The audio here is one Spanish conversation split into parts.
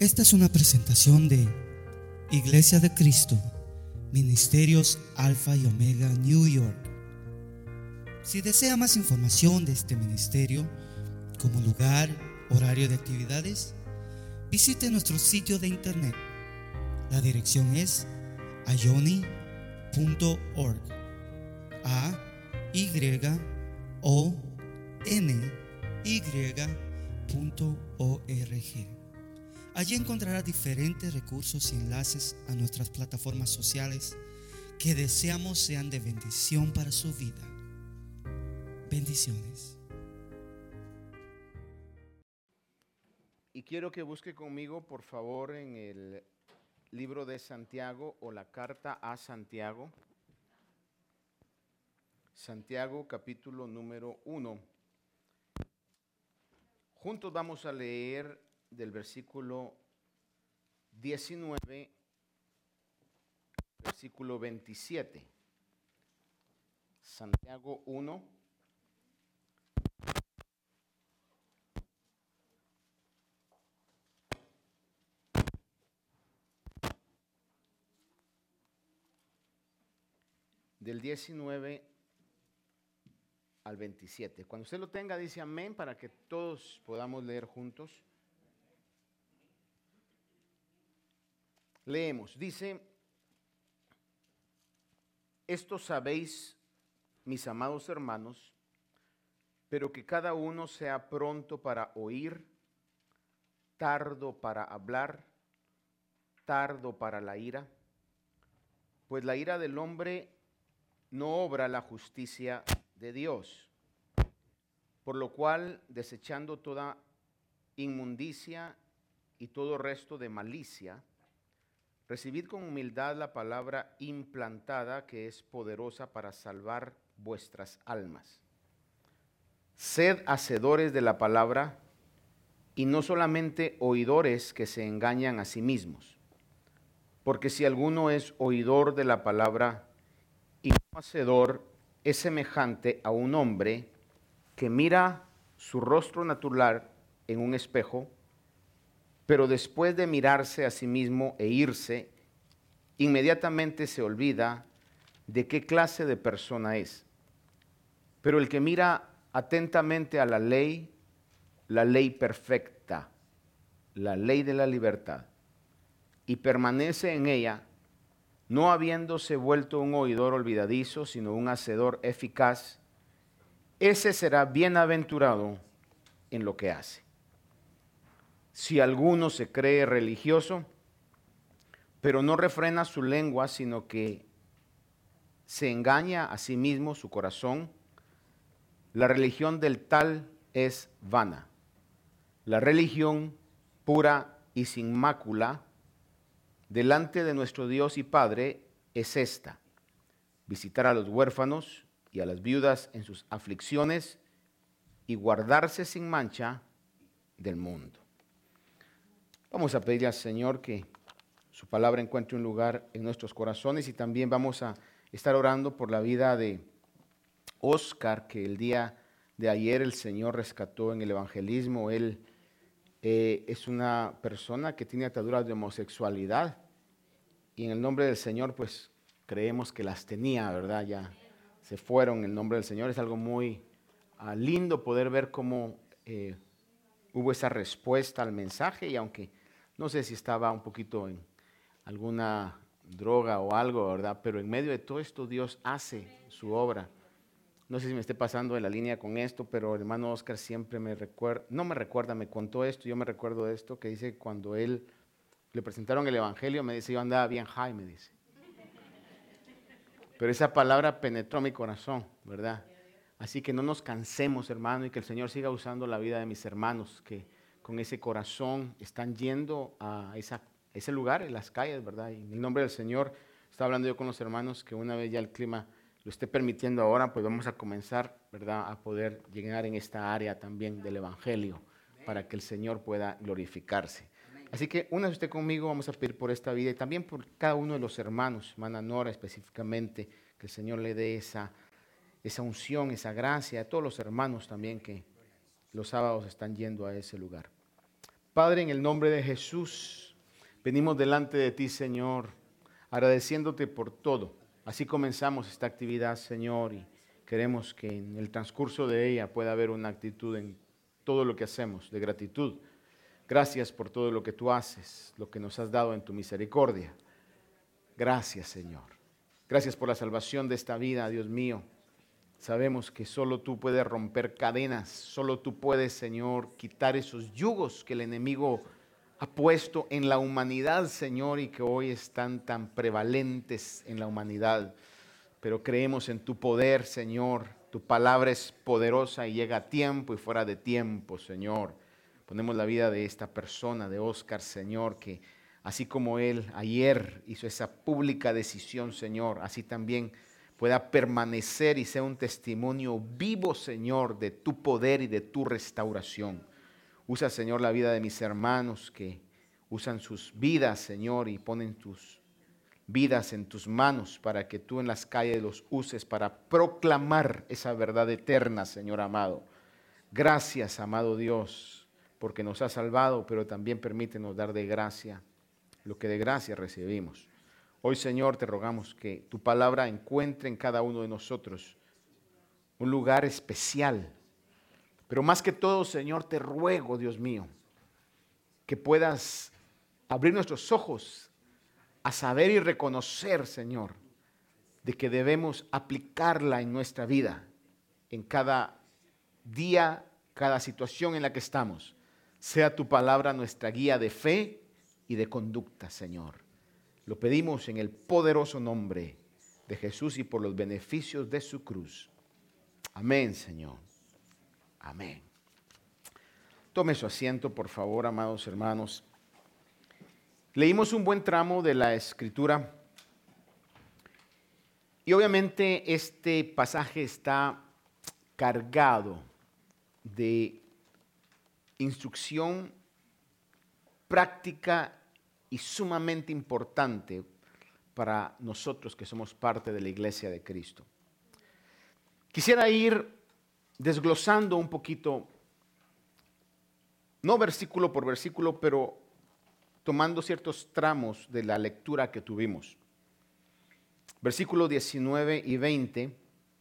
Esta es una presentación de Iglesia de Cristo, Ministerios Alfa y Omega, New York. Si desea más información de este ministerio, como lugar, horario de actividades, visite nuestro sitio de internet. La dirección es ayoni.org. ayony.org. Allí encontrará diferentes recursos y enlaces a nuestras plataformas sociales que deseamos sean de bendición para su vida. Bendiciones. Y quiero que busque conmigo, por favor, en el libro de Santiago o la carta a Santiago. Santiago, capítulo número 1. Juntos vamos a leer del versículo 19, versículo 27. Santiago 1. Del 19 al 27. Cuando usted lo tenga, dice amén para que todos podamos leer juntos. Leemos, dice: esto sabéis, mis amados hermanos, pero que cada uno sea pronto para oír, tardo para hablar, tardo para la ira, pues la ira del hombre no obra la justicia de Dios, por lo cual, desechando toda inmundicia y todo resto de malicia, recibid con humildad la palabra implantada que es poderosa para salvar vuestras almas. Sed hacedores de la palabra y no solamente oidores que se engañan a sí mismos. Porque si alguno es oidor de la palabra y no hacedor, es semejante a un hombre que mira su rostro natural en un espejo, pero después de mirarse a sí mismo e irse, inmediatamente se olvida de qué clase de persona es. Pero el que mira atentamente a la ley perfecta, la ley de la libertad, y permanece en ella, no habiéndose vuelto un oidor olvidadizo, sino un hacedor eficaz, ese será bienaventurado en lo que hace. Si alguno se cree religioso, pero no refrena su lengua, sino que se engaña a sí mismo, su corazón, la religión del tal es vana. La religión pura y sin mácula delante de nuestro Dios y Padre es esta: visitar a los huérfanos y a las viudas en sus aflicciones y guardarse sin mancha del mundo. Vamos a pedirle al Señor que su palabra encuentre un lugar en nuestros corazones, y también vamos a estar orando por la vida de Oscar, que el día de ayer el Señor rescató en el evangelismo. Él es una persona que tiene ataduras de homosexualidad, y en el nombre del Señor pues creemos que las tenía, ¿verdad? Ya se fueron en el nombre del Señor. Es algo muy lindo poder ver cómo hubo esa respuesta al mensaje, y aunque no sé si estaba un poquito en alguna droga o algo, ¿verdad? Pero en medio de todo esto Dios hace su obra. No sé si me esté pasando de la línea con esto, pero el hermano Oscar siempre me contó esto. Yo me recuerdo de esto, que dice cuando él le presentaron el evangelio, me dice: yo andaba bien high, me dice. Pero esa palabra penetró mi corazón, ¿verdad? Así que no nos cansemos, hermano, y que el Señor siga usando la vida de mis hermanos, que con ese corazón están yendo a ese lugar, en las calles, ¿verdad? Y en el nombre del Señor, estaba hablando yo con los hermanos que una vez ya el clima lo esté permitiendo ahora, pues vamos a comenzar, ¿verdad?, a poder llegar en esta área también del evangelio, para que el Señor pueda glorificarse. Así que únase usted conmigo, vamos a pedir por esta vida y también por cada uno de los hermanos, hermana Nora específicamente, que el Señor le dé esa unción, esa gracia, a todos los hermanos también que los sábados están yendo a ese lugar. Padre, en el nombre de Jesús, venimos delante de ti, Señor, agradeciéndote por todo. Así comenzamos esta actividad, Señor, y queremos que en el transcurso de ella pueda haber una actitud en todo lo que hacemos de gratitud. Gracias por todo lo que tú haces, lo que nos has dado en tu misericordia. Gracias, Señor. Gracias por la salvación de esta vida, Dios mío. Sabemos que solo tú puedes romper cadenas, solo tú puedes, Señor, quitar esos yugos que el enemigo ha puesto en la humanidad, Señor, y que hoy están tan prevalentes en la humanidad. Pero creemos en tu poder, Señor. Tu palabra es poderosa y llega a tiempo y fuera de tiempo, Señor. Ponemos la vida de esta persona, de Oscar, Señor, que así como él ayer hizo esa pública decisión, Señor, así también pueda permanecer y sea un testimonio vivo, Señor, de tu poder y de tu restauración. Usa, Señor, la vida de mis hermanos que usan sus vidas, Señor, y ponen tus vidas en tus manos para que tú en las calles los uses para proclamar esa verdad eterna, Señor amado. Gracias, amado Dios, porque nos has salvado, pero también permítenos dar de gracia lo que de gracia recibimos. Hoy, Señor, te rogamos que tu palabra encuentre en cada uno de nosotros un lugar especial. Pero más que todo, Señor, te ruego, Dios mío, que puedas abrir nuestros ojos a saber y reconocer, Señor, de que debemos aplicarla en nuestra vida, en cada día, cada situación en la que estamos. Sea tu palabra nuestra guía de fe y de conducta, Señor. Lo pedimos en el poderoso nombre de Jesús y por los beneficios de su cruz. Amén, Señor. Amén. Tome su asiento, por favor, amados hermanos. Leímos un buen tramo de la Escritura y obviamente este pasaje está cargado de instrucción práctica y sumamente importante para nosotros que somos parte de la Iglesia de Cristo. Quisiera ir desglosando un poquito, no versículo por versículo, pero tomando ciertos tramos de la lectura que tuvimos. Versículos 19 y 20,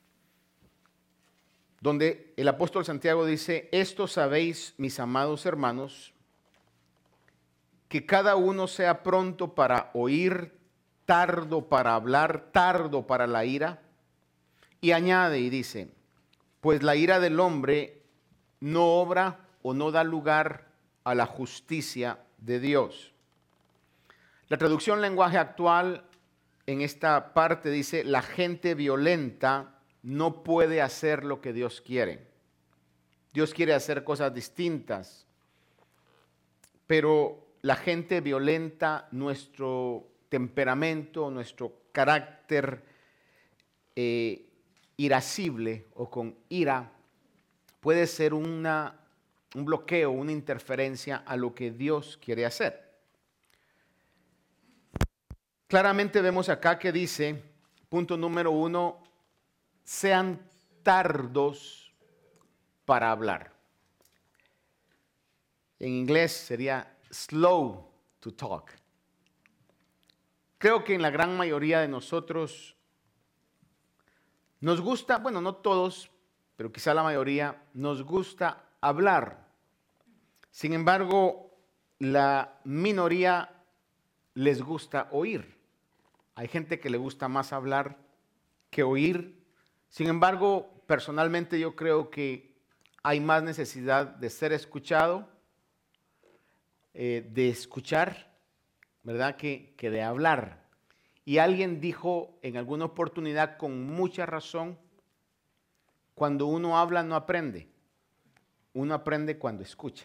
donde el apóstol Santiago dice: esto sabéis, mis amados hermanos, que cada uno sea pronto para oír, tardo para hablar, tardo para la ira. Y añade y dice: pues la ira del hombre no obra o no da lugar a la justicia de Dios. La traducción lenguaje actual en esta parte dice: la gente violenta no puede hacer lo que Dios quiere. Dios quiere hacer cosas distintas, pero la gente violenta, nuestro temperamento, nuestro carácter irascible o con ira, puede ser un bloqueo, una interferencia a lo que Dios quiere hacer. Claramente vemos acá que dice, punto número 1, sean tardos para hablar. En inglés sería slow to talk. Creo que en la gran mayoría de nosotros nos gusta, bueno, no todos, pero quizá la mayoría, nos gusta hablar. Sin embargo, la minoría les gusta oír. Hay gente que le gusta más hablar que oír. Sin embargo, personalmente yo creo que hay más necesidad de ser escuchado, de escuchar, ¿verdad? Que de hablar. Y alguien dijo en alguna oportunidad con mucha razón: cuando uno habla no aprende, uno aprende cuando escucha.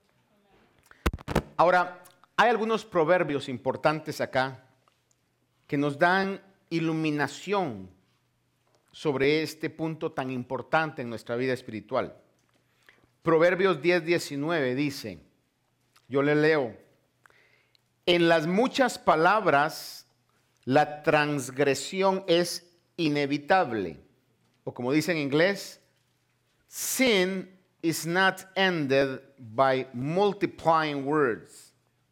Ahora, hay algunos proverbios importantes acá que nos dan iluminación sobre este punto tan importante en nuestra vida espiritual. Proverbios 10:19 dice, yo le leo: en las muchas palabras la transgresión es inevitable. O como dice en inglés, sin is not ended by multiplying words,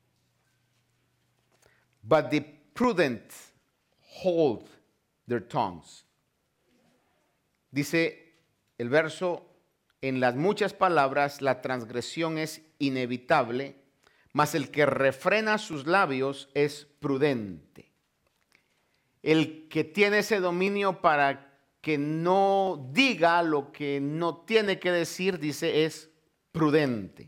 but the prudent hold their tongues. Dice el verso, en las muchas palabras la transgresión es inevitable, mas el que refrena sus labios es prudente. El que tiene ese dominio para que no diga lo que no tiene que decir, dice, es prudente.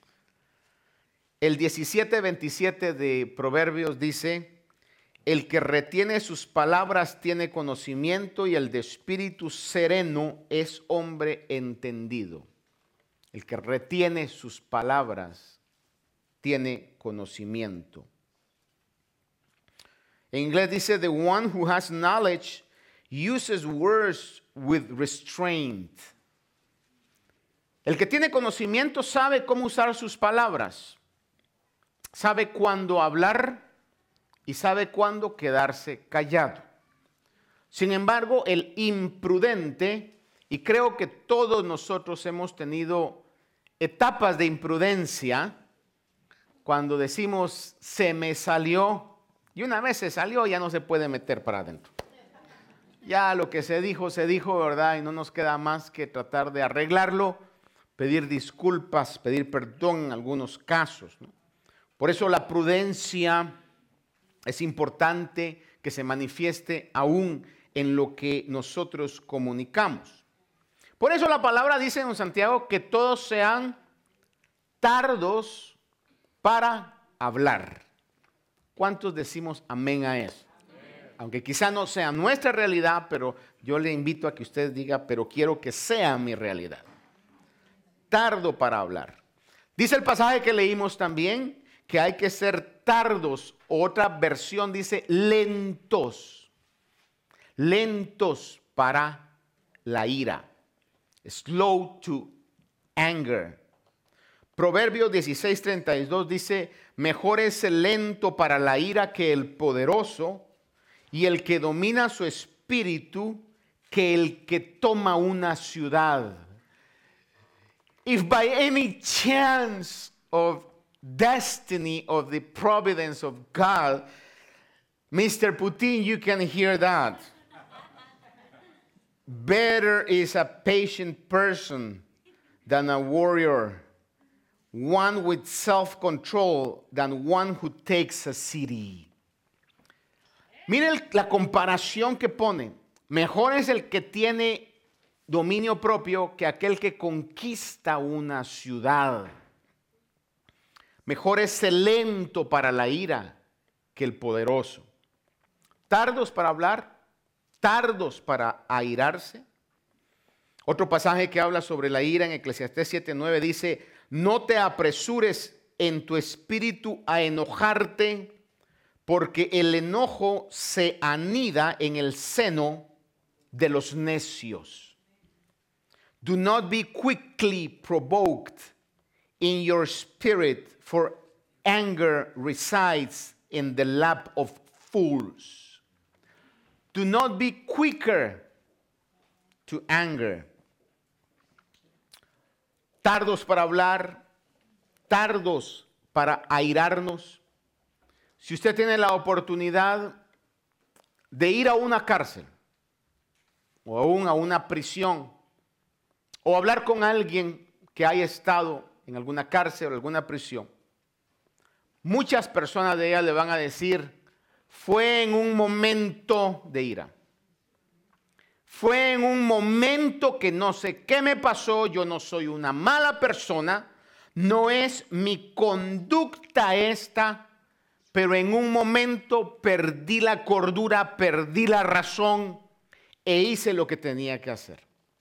El 17:27 de Proverbios dice, el que retiene sus palabras tiene conocimiento y el de espíritu sereno es hombre entendido. El que retiene sus palabras tiene conocimiento. En inglés dice, the one who has knowledge uses words with restraint. El que tiene conocimiento sabe cómo usar sus palabras, sabe cuándo hablar y sabe cuándo quedarse callado. Sin embargo, el imprudente, y creo que todos nosotros hemos tenido etapas de imprudencia, cuando decimos se me salió, y una vez se salió ya no se puede meter para adentro. Ya lo que se dijo, ¿verdad? Y no nos queda más que tratar de arreglarlo, pedir disculpas, pedir perdón en algunos casos, ¿no? Por eso la prudencia es importante que se manifieste aún en lo que nosotros comunicamos. Por eso la palabra dice en Santiago que todos sean tardos para hablar. ¿Cuántos decimos amén a eso? Aunque quizá no sea nuestra realidad, pero yo le invito a que usted diga, pero quiero que sea mi realidad. Tardo para hablar. Dice el pasaje que leímos también que hay que ser tardos. Otra versión dice lentos. Lentos para la ira. Slow to anger. Proverbios 16:32 dice, mejor es el lento para la ira que el poderoso, y el que domina su espíritu que el que toma una ciudad. If by any chance of destiny of the providence of God, Mr. Putin, you can hear that. Better is a patient person than a warrior, one with self-control than one who takes a city. Miren la comparación que pone. Mejor es el que tiene dominio propio que aquel que conquista una ciudad. Mejor es el lento para la ira que el poderoso. Tardos para hablar, tardos para airarse. Otro pasaje que habla sobre la ira en Eclesiastés 7:9 dice, no te apresures en tu espíritu a enojarte, porque el enojo se anida en el seno de los necios. Do not be quickly provoked in your spirit, for anger resides in the lap of fools. Do not be quicker to anger. Tardos para hablar, tardos para airarnos. Si usted tiene la oportunidad de ir a una cárcel o aún a una prisión o hablar con alguien que haya estado en alguna cárcel o alguna prisión, muchas personas de ellas le van a decir, fue en un momento de ira. Fue en un momento que no sé qué me pasó, yo no soy una mala persona, no es mi conducta esta, pero en un momento perdí la cordura, perdí la razón e hice lo que tenía que hacer.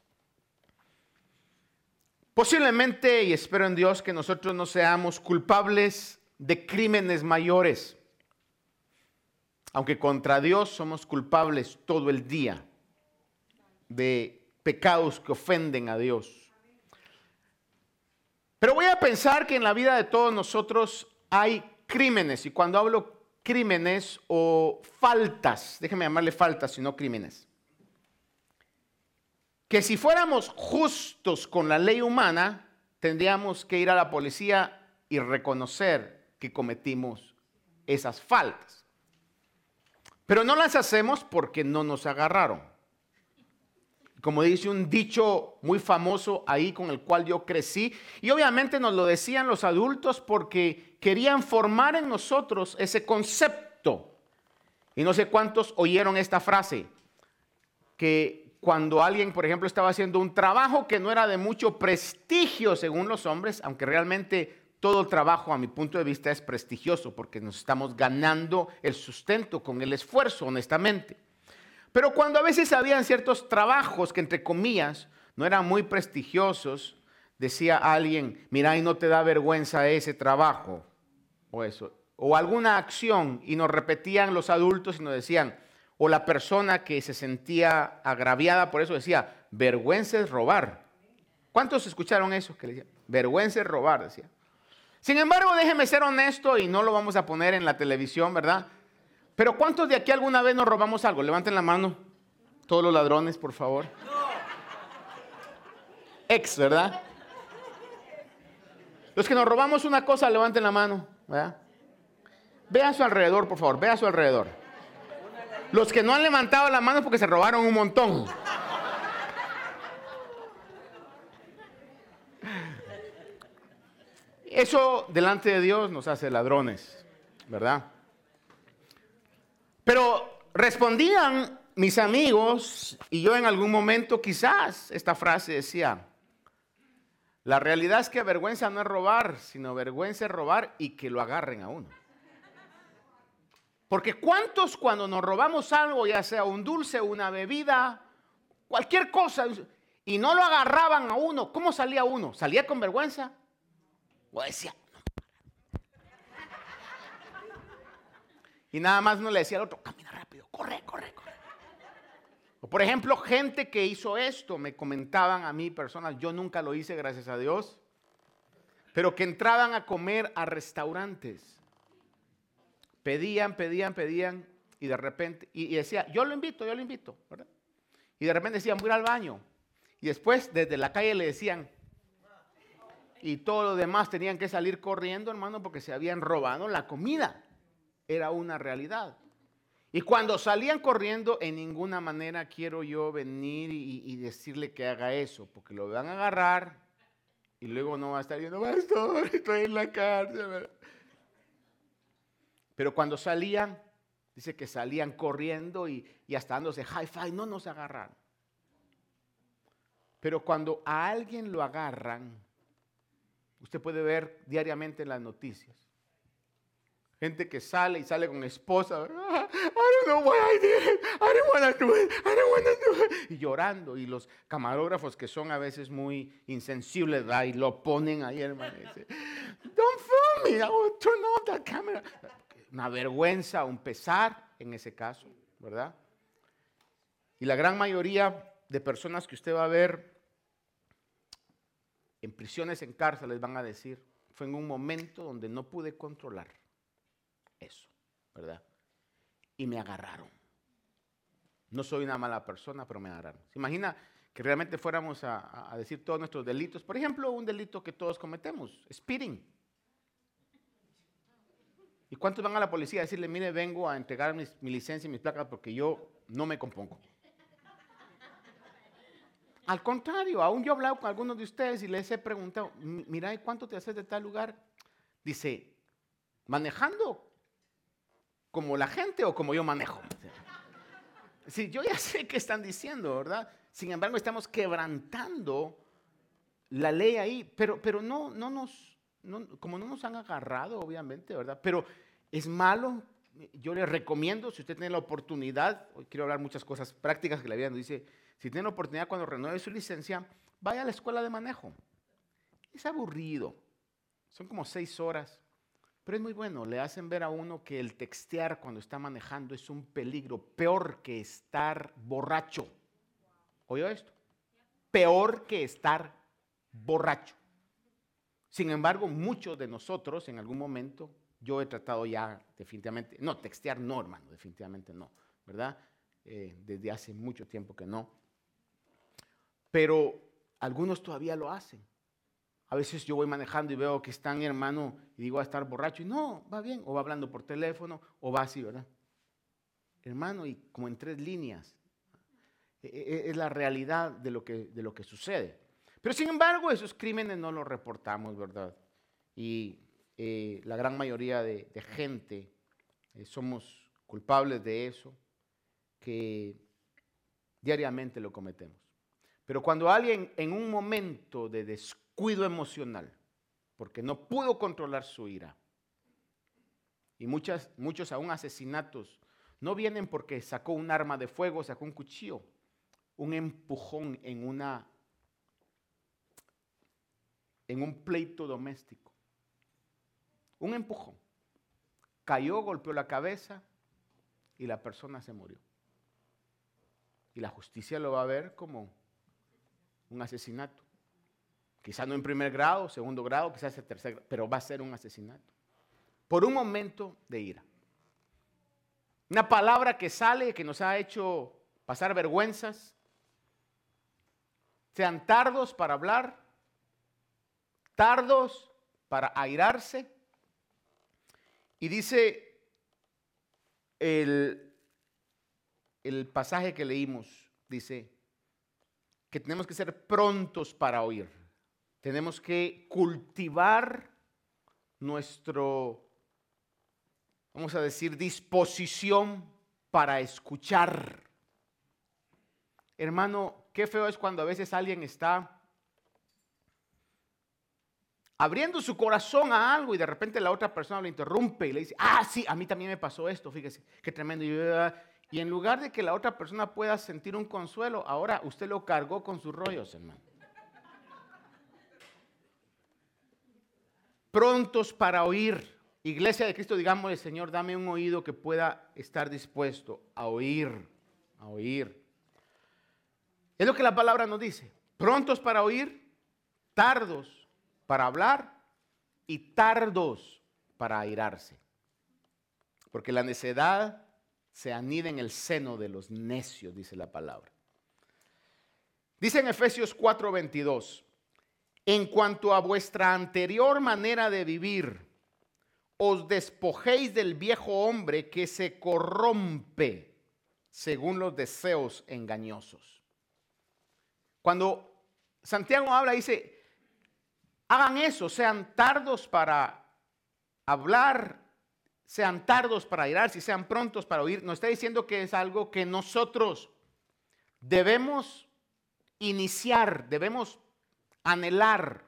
Posiblemente, y espero en Dios que nosotros no seamos culpables de crímenes mayores, aunque contra Dios somos culpables todo el día de pecados que ofenden a Dios. Pero voy a pensar que en la vida de todos nosotros hay crímenes, y cuando hablo crímenes o faltas, déjenme llamarle faltas y no crímenes, que si fuéramos justos con la ley humana, tendríamos que ir a la policía y reconocer que cometimos esas faltas. Pero no las hacemos porque no nos agarraron. Como dice un dicho muy famoso ahí con el cual yo crecí, y obviamente nos lo decían los adultos porque querían formar en nosotros ese concepto. Y no sé cuántos oyeron esta frase, que cuando alguien, por ejemplo, estaba haciendo un trabajo que no era de mucho prestigio según los hombres, aunque realmente todo trabajo a mi punto de vista es prestigioso porque nos estamos ganando el sustento con el esfuerzo, honestamente. Pero cuando a veces habían ciertos trabajos que, entre comillas, no eran muy prestigiosos, decía alguien, mira, y no te da vergüenza ese trabajo, o eso, o alguna acción, y nos repetían los adultos y nos decían, o la persona que se sentía agraviada por eso decía, vergüenza es robar. ¿Cuántos escucharon eso? Que le decía, vergüenza es robar, decía. Sin embargo, déjeme ser honesto y no lo vamos a poner en la televisión, ¿verdad? Pero ¿cuántos de aquí alguna vez nos robamos algo? Levanten la mano. Todos los ladrones, por favor. ¿Verdad? Los que nos robamos una cosa, levanten la mano, ¿verdad? Ve a su alrededor, por favor, ve a su alrededor. Los que no han levantado la mano porque se robaron un montón. Eso delante de Dios nos hace ladrones, ¿verdad? Pero respondían mis amigos, y yo en algún momento quizás esta frase decía, la realidad es que vergüenza no es robar, sino vergüenza es robar y que lo agarren a uno. Porque ¿cuántos cuando nos robamos algo, ya sea un dulce, una bebida, cualquier cosa, y no lo agarraban a uno, ¿cómo salía uno? ¿Salía con vergüenza? O decía, y nada más uno le decía al otro, camina rápido, corre, corre, corre. O por ejemplo, gente que hizo esto, me comentaban a mí personas, yo nunca lo hice, gracias a Dios, pero que entraban a comer a restaurantes. Pedían, y de repente, y decía, yo lo invito, ¿verdad? Y de repente decían, voy al baño. Y después, desde la calle le decían, y todos los demás tenían que salir corriendo, hermano, porque se habían robado la comida. Era una realidad. Y cuando salían corriendo, en ninguna manera quiero yo venir y decirle que haga eso, porque lo van a agarrar y luego no va a estar diciendo, pastor, estoy en la cárcel, ¿verdad? Pero cuando salían, dice que salían corriendo y hasta dándose high five, no nos agarraron. Pero cuando a alguien lo agarran, usted puede ver diariamente en las noticias. Gente que sale y sale con esposa. I don't know what I did. I don't want to do it. I don't want to do it. Y llorando. Y los camarógrafos que son a veces muy insensibles, ¿verdad? Y lo ponen ahí, hermano. Y dice, don't film me. I will turn off that camera. Una vergüenza, un pesar en ese caso, ¿verdad? Y la gran mayoría de personas que usted va a ver en prisiones, en cárceles, van a decir, fue en un momento donde no pude controlar eso, ¿verdad? Y me agarraron. No soy una mala persona, pero me agarraron. ¿Se imagina que realmente fuéramos a decir todos nuestros delitos? Por ejemplo, un delito que todos cometemos, speeding. ¿Y cuántos van a la policía a decirle, mire, vengo a entregar mi licencia y mis placas porque yo no me compongo? Al contrario, aún yo he hablado con algunos de ustedes y les he preguntado, mira, ¿y cuánto te haces de tal lugar? Dice, manejando como la gente o como yo manejo. Sí, yo ya sé qué están diciendo, ¿verdad? Sin embargo, estamos quebrantando la ley ahí, pero como no nos han agarrado, obviamente, ¿verdad? Pero es malo. Yo les recomiendo, si usted tiene la oportunidad, hoy quiero hablar muchas cosas prácticas que la vida nos dice, si tiene la oportunidad cuando renueve su licencia, vaya a la escuela de manejo. Es aburrido, son como 6 horas, pero es muy bueno. Le hacen ver a uno que el textear cuando está manejando es un peligro, peor que estar borracho. ¿Oyó esto? Peor que estar borracho. Sin embargo, muchos de nosotros en algún momento, yo he tratado ya definitivamente, no, textear no, hermano, definitivamente no, ¿verdad? Desde hace mucho tiempo que no. Pero algunos todavía lo hacen. A veces yo voy manejando y veo que está mi hermano y digo, va a estar borracho. Y no, va bien. O va hablando por teléfono o va así, ¿verdad? Hermano, y como en 3 líneas. Es la realidad de lo que sucede. Pero sin embargo, esos crímenes no los reportamos, ¿verdad? Y la gran mayoría de gente somos culpables de eso, que diariamente lo cometemos. Pero cuando alguien en un momento de descuido emocional, porque no pudo controlar su ira, y muchos aún asesinatos, no vienen porque sacó un arma de fuego, sacó un cuchillo, un empujón en un pleito doméstico. Un empujón. Cayó, golpeó la cabeza y la persona se murió. Y la justicia lo va a ver como un asesinato. Quizás no en primer grado, segundo grado, quizás en tercer grado, pero va a ser un asesinato. Por un momento de ira. Una palabra que sale, que nos ha hecho pasar vergüenzas. Sean tardos para hablar, tardos para airarse. Y dice el pasaje que leímos, dice que tenemos que ser prontos para oír. Tenemos que cultivar nuestro, vamos a decir, disposición para escuchar. Hermano, qué feo es cuando a veces alguien está abriendo su corazón a algo y de repente la otra persona lo interrumpe y le dice, sí, a mí también me pasó esto, fíjese, qué tremendo. Y en lugar de que la otra persona pueda sentir un consuelo, ahora usted lo cargó con sus rollos, hermano. Prontos para oír. Iglesia de Cristo, digámosle, Señor, dame un oído que pueda estar dispuesto a oír, a oír. Es lo que la palabra nos dice. Prontos para oír, tardos para hablar y tardos para airarse. Porque la necedad se anida en el seno de los necios, dice la palabra. Dice en Efesios 4:22, en cuanto a vuestra anterior manera de vivir, os despojéis del viejo hombre que se corrompe según los deseos engañosos. Cuando Santiago habla, dice, hagan eso, sean tardos para hablar, sean tardos para airarse, sean prontos para oír. Nos está diciendo que es algo que nosotros debemos iniciar, debemos anhelar.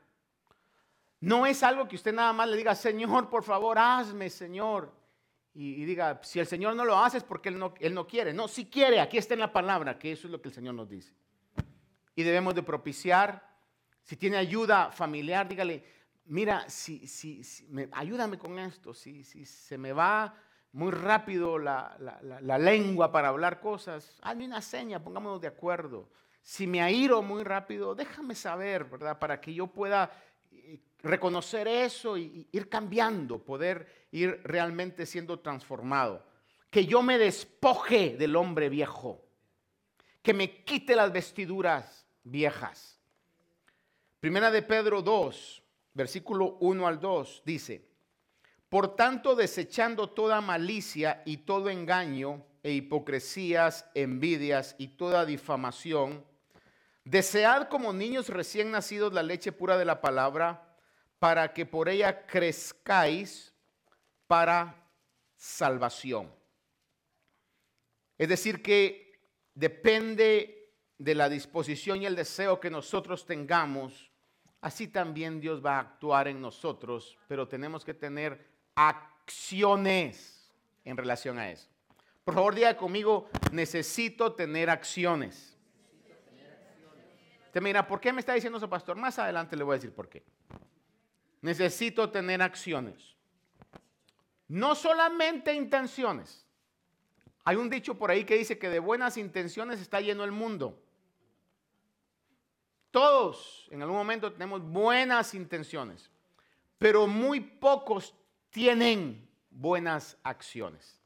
No es algo que usted nada más le diga, Señor, por favor, hazme, Señor. Y diga, si el Señor no lo hace es porque Él no quiere. No, si quiere, aquí está en la palabra, que eso es lo que el Señor nos dice. Y debemos de propiciar. Si tiene ayuda familiar, dígale, mira, ayúdame con esto. Si se me va muy rápido la lengua para hablar cosas, hazme una seña, pongámonos de acuerdo. Si me airo muy rápido, déjame saber, ¿verdad? Para que yo pueda reconocer eso y ir cambiando, poder ir realmente siendo transformado. Que yo me despoje del hombre viejo, que me quite las vestiduras viejas. Primera de Pedro 2, versículo 1 al 2, dice, por tanto, desechando toda malicia y todo engaño e hipocresías, envidias y toda difamación, desead como niños recién nacidos la leche pura de la palabra, para que por ella crezcáis para salvación. Es decir, que depende de la disposición y el deseo que nosotros tengamos, así también Dios va a actuar en nosotros, pero tenemos que tener acciones en relación a eso. Por favor, diga conmigo, necesito tener acciones. Usted me dirá, ¿por qué me está diciendo eso, pastor? Más adelante le voy a decir por qué. Necesito tener acciones. No solamente intenciones. Hay un dicho por ahí que dice que de buenas intenciones está lleno el mundo. Todos en algún momento tenemos buenas intenciones, pero muy pocos tienen buenas acciones.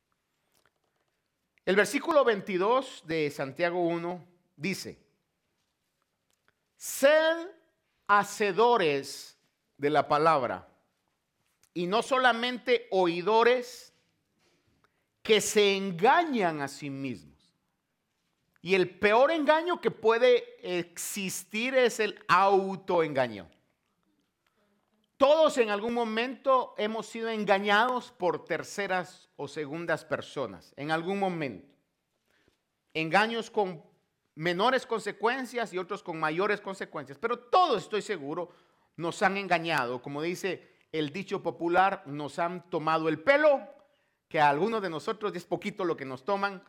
El versículo 22 de Santiago 1 dice, sed hacedores de la palabra y no solamente oidores que se engañan a sí mismos. Y el peor engaño que puede existir es el autoengaño. Todos en algún momento hemos sido engañados por terceras o segundas personas, en algún momento. Engaños con menores consecuencias y otros con mayores consecuencias, pero todos, estoy seguro, nos han engañado. Como dice el dicho popular, nos han tomado el pelo, que a algunos de nosotros es poquito lo que nos toman.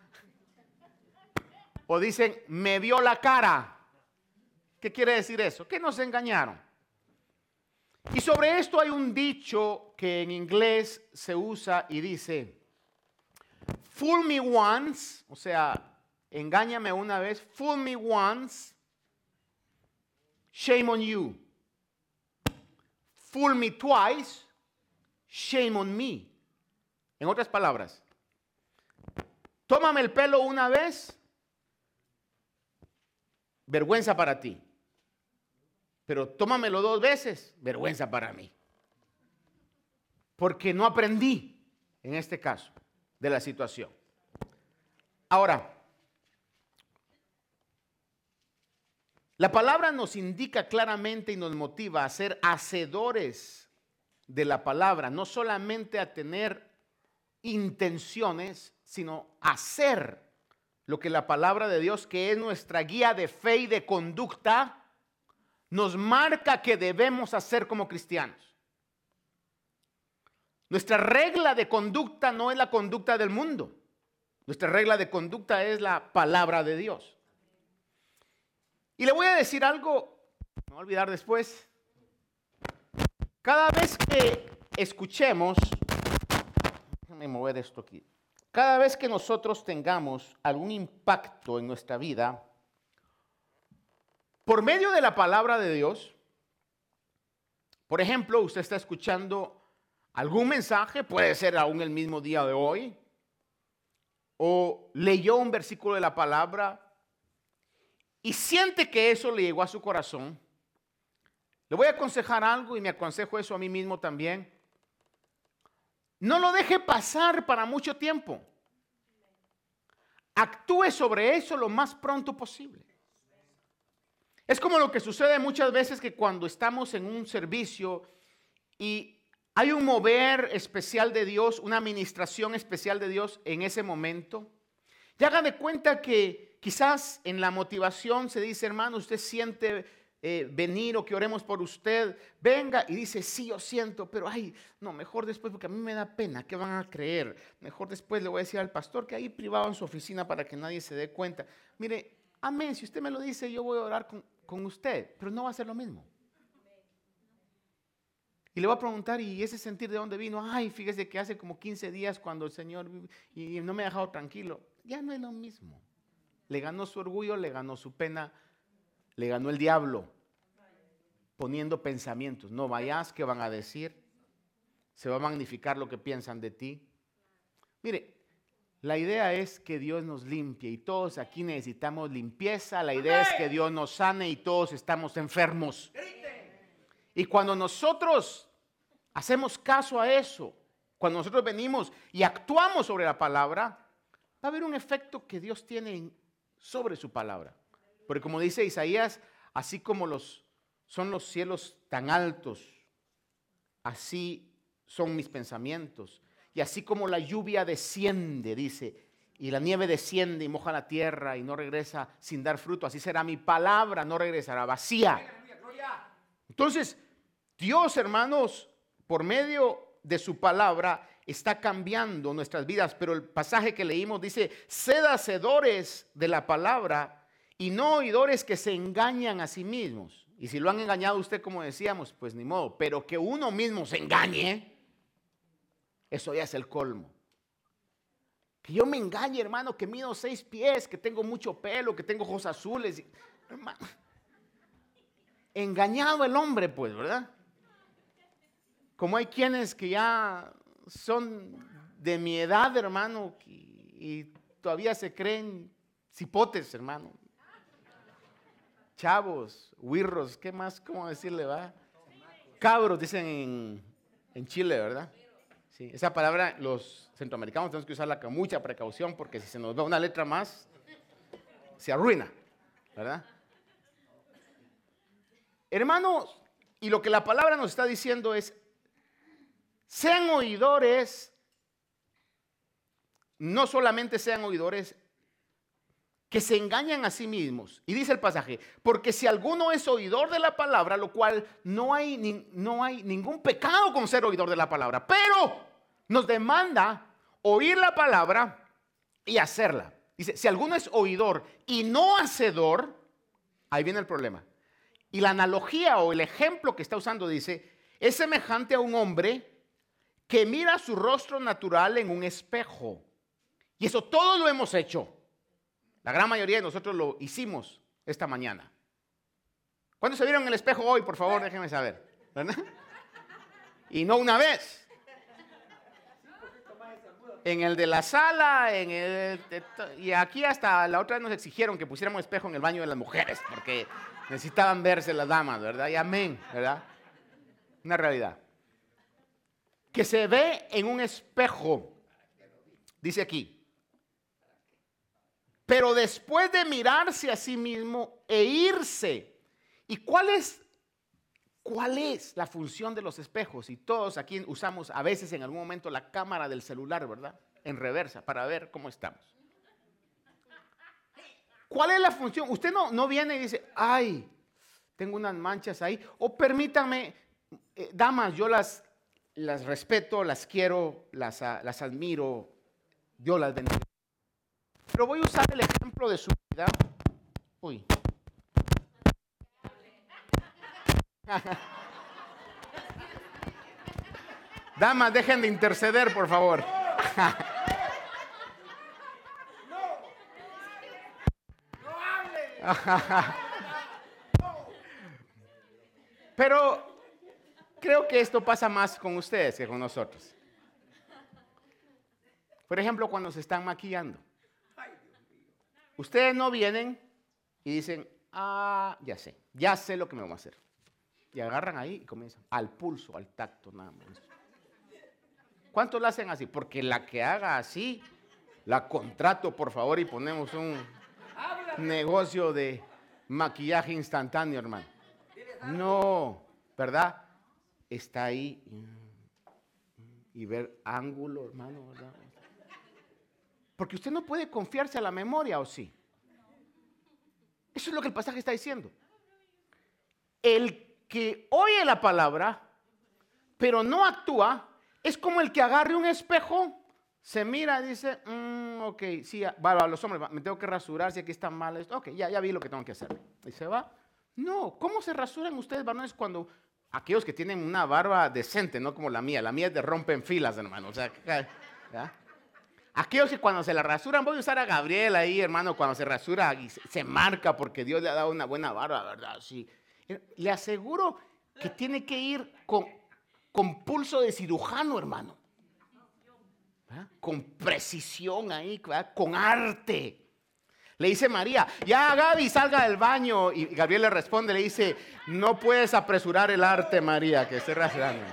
O dicen, me vio la cara. ¿Qué quiere decir eso? Que nos engañaron. Y sobre esto hay un dicho que en inglés se usa y dice, fool me once, o sea, engáñame una vez, fool me once, shame on you. Fool me twice, shame on me. En otras palabras, tómame el pelo una vez, vergüenza para ti. Pero tómamelo 2 veces, vergüenza para mí. Porque no aprendí, en este caso, de la situación. Ahora, la palabra nos indica claramente y nos motiva a ser hacedores de la palabra, no solamente a tener intenciones, sino hacer lo que la palabra de Dios, que es nuestra guía de fe y de conducta, nos marca que debemos hacer como cristianos. Nuestra regla de conducta no es la conducta del mundo. Nuestra regla de conducta es la palabra de Dios. Y le voy a decir algo, me voy a olvidar después. Cada vez que escuchemos, déjame mover esto aquí. Cada vez que nosotros tengamos algún impacto en nuestra vida, por medio de la palabra de Dios, por ejemplo, usted está escuchando algún mensaje, puede ser aún el mismo día de hoy, o leyó un versículo de la palabra y siente que eso le llegó a su corazón. Le voy a aconsejar algo y me aconsejo eso a mí mismo también. No lo deje pasar para mucho tiempo. Actúe sobre eso lo más pronto posible. Es como lo que sucede muchas veces que cuando estamos en un servicio y hay un mover especial de Dios, una administración especial de Dios en ese momento. Y haga de cuenta que quizás en la motivación se dice, hermano, usted siente venir o que oremos por usted. Venga y dice, sí, yo siento, pero ay, no, mejor después porque a mí me da pena, ¿qué van a creer? Mejor después le voy a decir al pastor que ahí privado en su oficina para que nadie se dé cuenta. Mire, amén, si usted me lo dice, yo voy a orar con usted, pero no va a ser lo mismo. Y le voy a preguntar, ¿y ese sentir de dónde vino? Ay, fíjese que hace como 15 días cuando el Señor, y no me ha dejado tranquilo. Ya no es lo mismo. Le ganó su orgullo, le ganó su pena, le ganó el diablo. Poniendo pensamientos. No vayas, ¿qué van a decir? Se va a magnificar lo que piensan de ti. Mire, la idea es que Dios nos limpie y todos aquí necesitamos limpieza. La idea es que Dios nos sane y todos estamos enfermos. Y cuando nosotros hacemos caso a eso, cuando nosotros venimos y actuamos sobre la palabra, va a haber un efecto que Dios tiene sobre su palabra. Porque como dice Isaías, así como son los cielos tan altos, así son mis pensamientos. Y así como la lluvia desciende, dice, y la nieve desciende y moja la tierra y no regresa sin dar fruto, así será mi palabra, no regresará vacía. Entonces, Dios, hermanos, por medio de su palabra, está cambiando nuestras vidas. Pero el pasaje que leímos dice, sed hacedores de la palabra y no oidores que se engañan a sí mismos. Y si lo han engañado a usted, como decíamos, pues ni modo. Pero que uno mismo se engañe, eso ya es el colmo. Que yo me engañe, hermano, que mido 6 pies, que tengo mucho pelo, que tengo ojos azules. Hermano, engañado el hombre, pues, ¿verdad? Como hay quienes que ya son de mi edad, hermano, y todavía se creen cipotes, hermano. chavos, huirros, ¿qué más? ¿Cómo decirle, va? Cabros, dicen en Chile, ¿verdad? Sí, esa palabra los centroamericanos tenemos que usarla con mucha precaución porque si se nos va una letra más, se arruina, ¿verdad? Hermanos, y lo que la palabra nos está diciendo es, sean oidores, no solamente sean oidores, que se engañan a sí mismos. Y dice el pasaje, porque si alguno es oidor de la palabra, lo cual no hay ningún pecado con ser oidor de la palabra, pero nos demanda oír la palabra y hacerla. Dice, si alguno es oidor y no hacedor, ahí viene el problema. Y la analogía o el ejemplo que está usando dice, es semejante a un hombre que mira su rostro natural en un espejo. Y eso todos lo hemos hecho. La gran mayoría de nosotros lo hicimos esta mañana. ¿Cuántos se vieron en el espejo hoy? Por favor, déjenme saber. ¿Verdad? Y no una vez. En el de la sala, y aquí hasta la otra vez nos exigieron que pusiéramos espejo en el baño de las mujeres, porque necesitaban verse las damas, ¿verdad? Y amén, ¿verdad? Una realidad. Que se ve en un espejo, dice aquí. Pero después de mirarse a sí mismo e irse. ¿Y cuál es la función de los espejos? Y todos aquí usamos a veces en algún momento la cámara del celular, ¿verdad? En reversa, para ver cómo estamos. ¿Cuál es la función? Usted no viene y dice, ay, tengo unas manchas ahí. O permítanme, damas, yo las respeto, las quiero, las admiro, Dios las bendiga. Pero voy a usar el ejemplo de su vida. Uy. Damas, dejen de interceder, por favor. Pero creo que esto pasa más con ustedes que con nosotros. Por ejemplo, cuando se están maquillando. Ustedes no vienen y dicen, ya sé lo que me voy a hacer. Y agarran ahí y comienzan al pulso, al tacto, nada más. ¿Cuántos la hacen así? Porque la que haga así, la contrato, por favor, y ponemos un negocio de maquillaje instantáneo, hermano. No, ¿verdad? Está ahí y ver ángulo, hermano, ¿verdad? Porque usted no puede confiarse a la memoria, ¿o sí? Eso es lo que el pasaje está diciendo. El que oye la palabra, pero no actúa, es como el que agarre un espejo, se mira y dice, ok, sí, va, los hombres, me tengo que rasurar, si aquí está mal esto, ok, ya vi lo que tengo que hacer. Y se va. No, ¿cómo se rasuran ustedes, varones, cuando aquellos que tienen una barba decente, no como la mía es de rompen filas, hermano, o sea, ¿ya? Aquellos que cuando se la rasuran, voy a usar a Gabriel ahí, hermano, cuando se rasura y se marca porque Dios le ha dado una buena barba, ¿verdad? Sí. Le aseguro que tiene que ir con pulso de cirujano, hermano. ¿verdad? Con precisión ahí, ¿verdad? Con arte. Le dice María, ya Gaby, salga del baño. Y Gabriel le responde, le dice, no puedes apresurar el arte, María, que esté rasurando.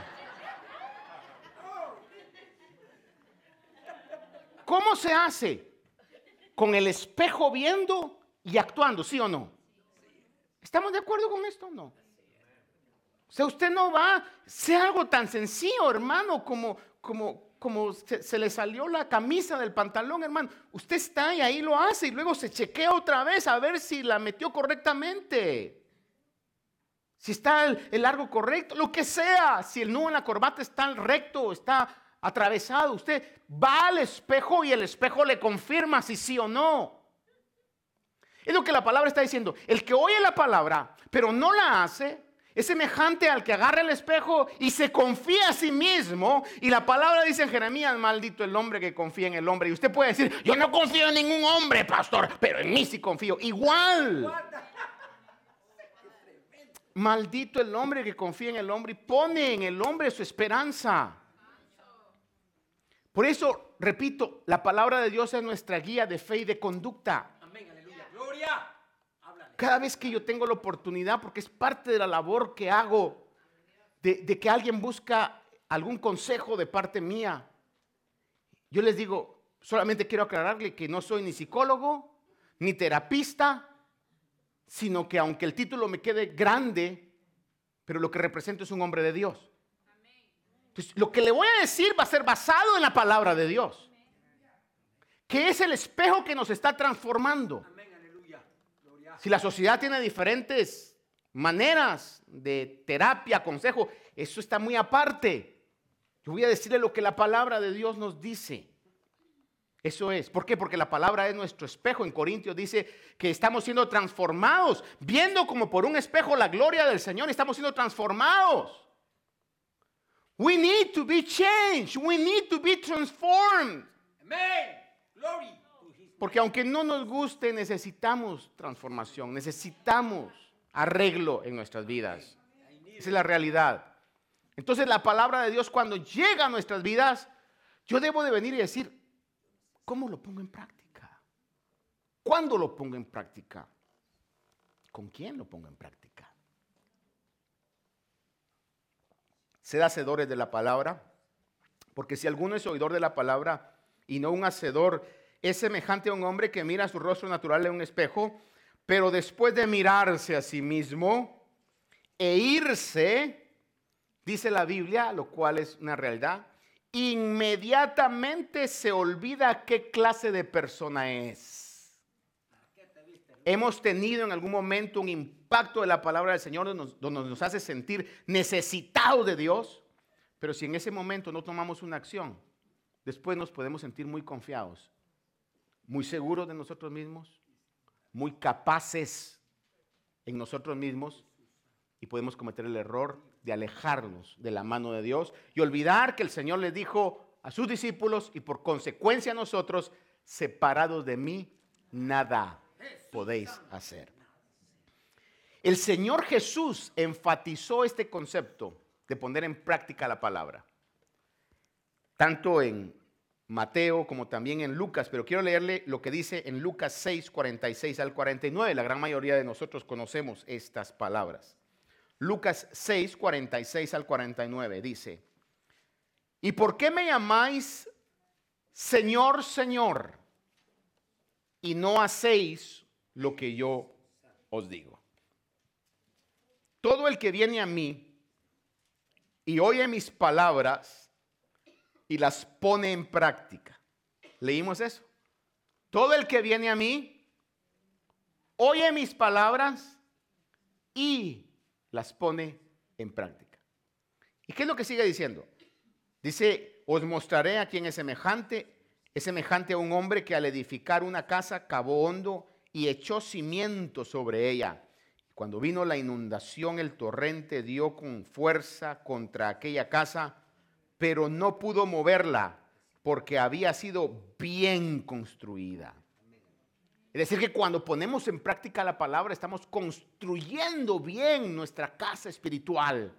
¿Cómo se hace? Con el espejo viendo y actuando, ¿sí o no? ¿Estamos de acuerdo con esto? No. O sea, usted no va, sea algo tan sencillo, hermano, como se le salió la camisa del pantalón, hermano. Usted está y ahí lo hace y luego se chequea otra vez a ver si la metió correctamente. Si está el largo correcto, lo que sea. Si el nudo en la corbata está recto, está atravesado. Usted va al espejo y el espejo le confirma si sí o no. Es lo que la palabra está diciendo. El que oye la palabra, pero no la hace, es semejante al que agarra el espejo y se confía a sí mismo. Y la palabra dice en Jeremías, maldito el hombre que confía en el hombre. Y usted puede decir, yo no confío en ningún hombre, pastor, pero en mí sí confío. Igual. Maldito el hombre que confía en el hombre y pone en el hombre su esperanza. Por eso, repito, la palabra de Dios es nuestra guía de fe y de conducta. Amén, aleluya. Gloria. Háblale. cada vez que yo tengo la oportunidad, porque es parte de la labor que hago, de que alguien busca algún consejo de parte mía, yo les digo, solamente quiero aclararle que no soy ni psicólogo, ni terapista, sino que aunque el título me quede grande, pero lo que represento es un hombre de Dios. Entonces, lo que le voy a decir va a ser basado en la palabra de Dios, que es el espejo que nos está transformando. Si la sociedad tiene diferentes maneras de terapia, consejo, eso está muy aparte. Yo voy a decirle lo que la palabra de Dios nos dice. Eso es. ¿Por qué? Porque la palabra es nuestro espejo. En Corintios dice que estamos siendo transformados, viendo como por un espejo la gloria del Señor. Estamos siendo transformados. We need to be changed. We need to be transformed. Amen. Glory to His Porque aunque no nos guste, necesitamos transformación. Necesitamos arreglo en nuestras vidas. Esa es la realidad. Entonces la palabra de Dios cuando llega a nuestras vidas, yo debo de venir y decir, ¿cómo lo pongo en práctica? ¿Cuándo lo pongo en práctica? ¿Con quién lo pongo en práctica? Sed hacedores de la palabra, porque si alguno es oidor de la palabra y no un hacedor, es semejante a un hombre que mira su rostro natural en un espejo, pero después de mirarse a sí mismo e irse, dice la Biblia, lo cual es una realidad, inmediatamente se olvida qué clase de persona es. Hemos tenido en algún momento un impacto de la palabra del Señor donde nos hace sentir necesitados de Dios, pero si en ese momento no tomamos una acción, después nos podemos sentir muy confiados, muy seguros de nosotros mismos, muy capaces en nosotros mismos, y podemos cometer el error de alejarnos de la mano de Dios y olvidar que el Señor les dijo a sus discípulos y por consecuencia a nosotros, separados de mí, nada podéis hacer. El Señor Jesús enfatizó este concepto de poner en práctica la palabra, tanto en Mateo como también en Lucas, pero quiero leerle lo que dice en Lucas 6, 46 al 49. La gran mayoría de nosotros conocemos estas palabras. Lucas 6, 46 al 49 dice, ¿y por qué me llamáis Señor, Señor, y no hacéis lo que yo os digo? Todo el que viene a mí y oye mis palabras y las pone en práctica. ¿Leímos eso? Todo el que viene a mí, oye mis palabras y las pone en práctica. ¿Y qué es lo que sigue diciendo? Dice, os mostraré a quien es semejante a un hombre que al edificar una casa cavó hondo y echó cimiento sobre ella. Cuando vino la inundación, el torrente dio con fuerza contra aquella casa, pero no pudo moverla porque había sido bien construida. Es decir, que cuando ponemos en práctica la palabra, estamos construyendo bien nuestra casa espiritual.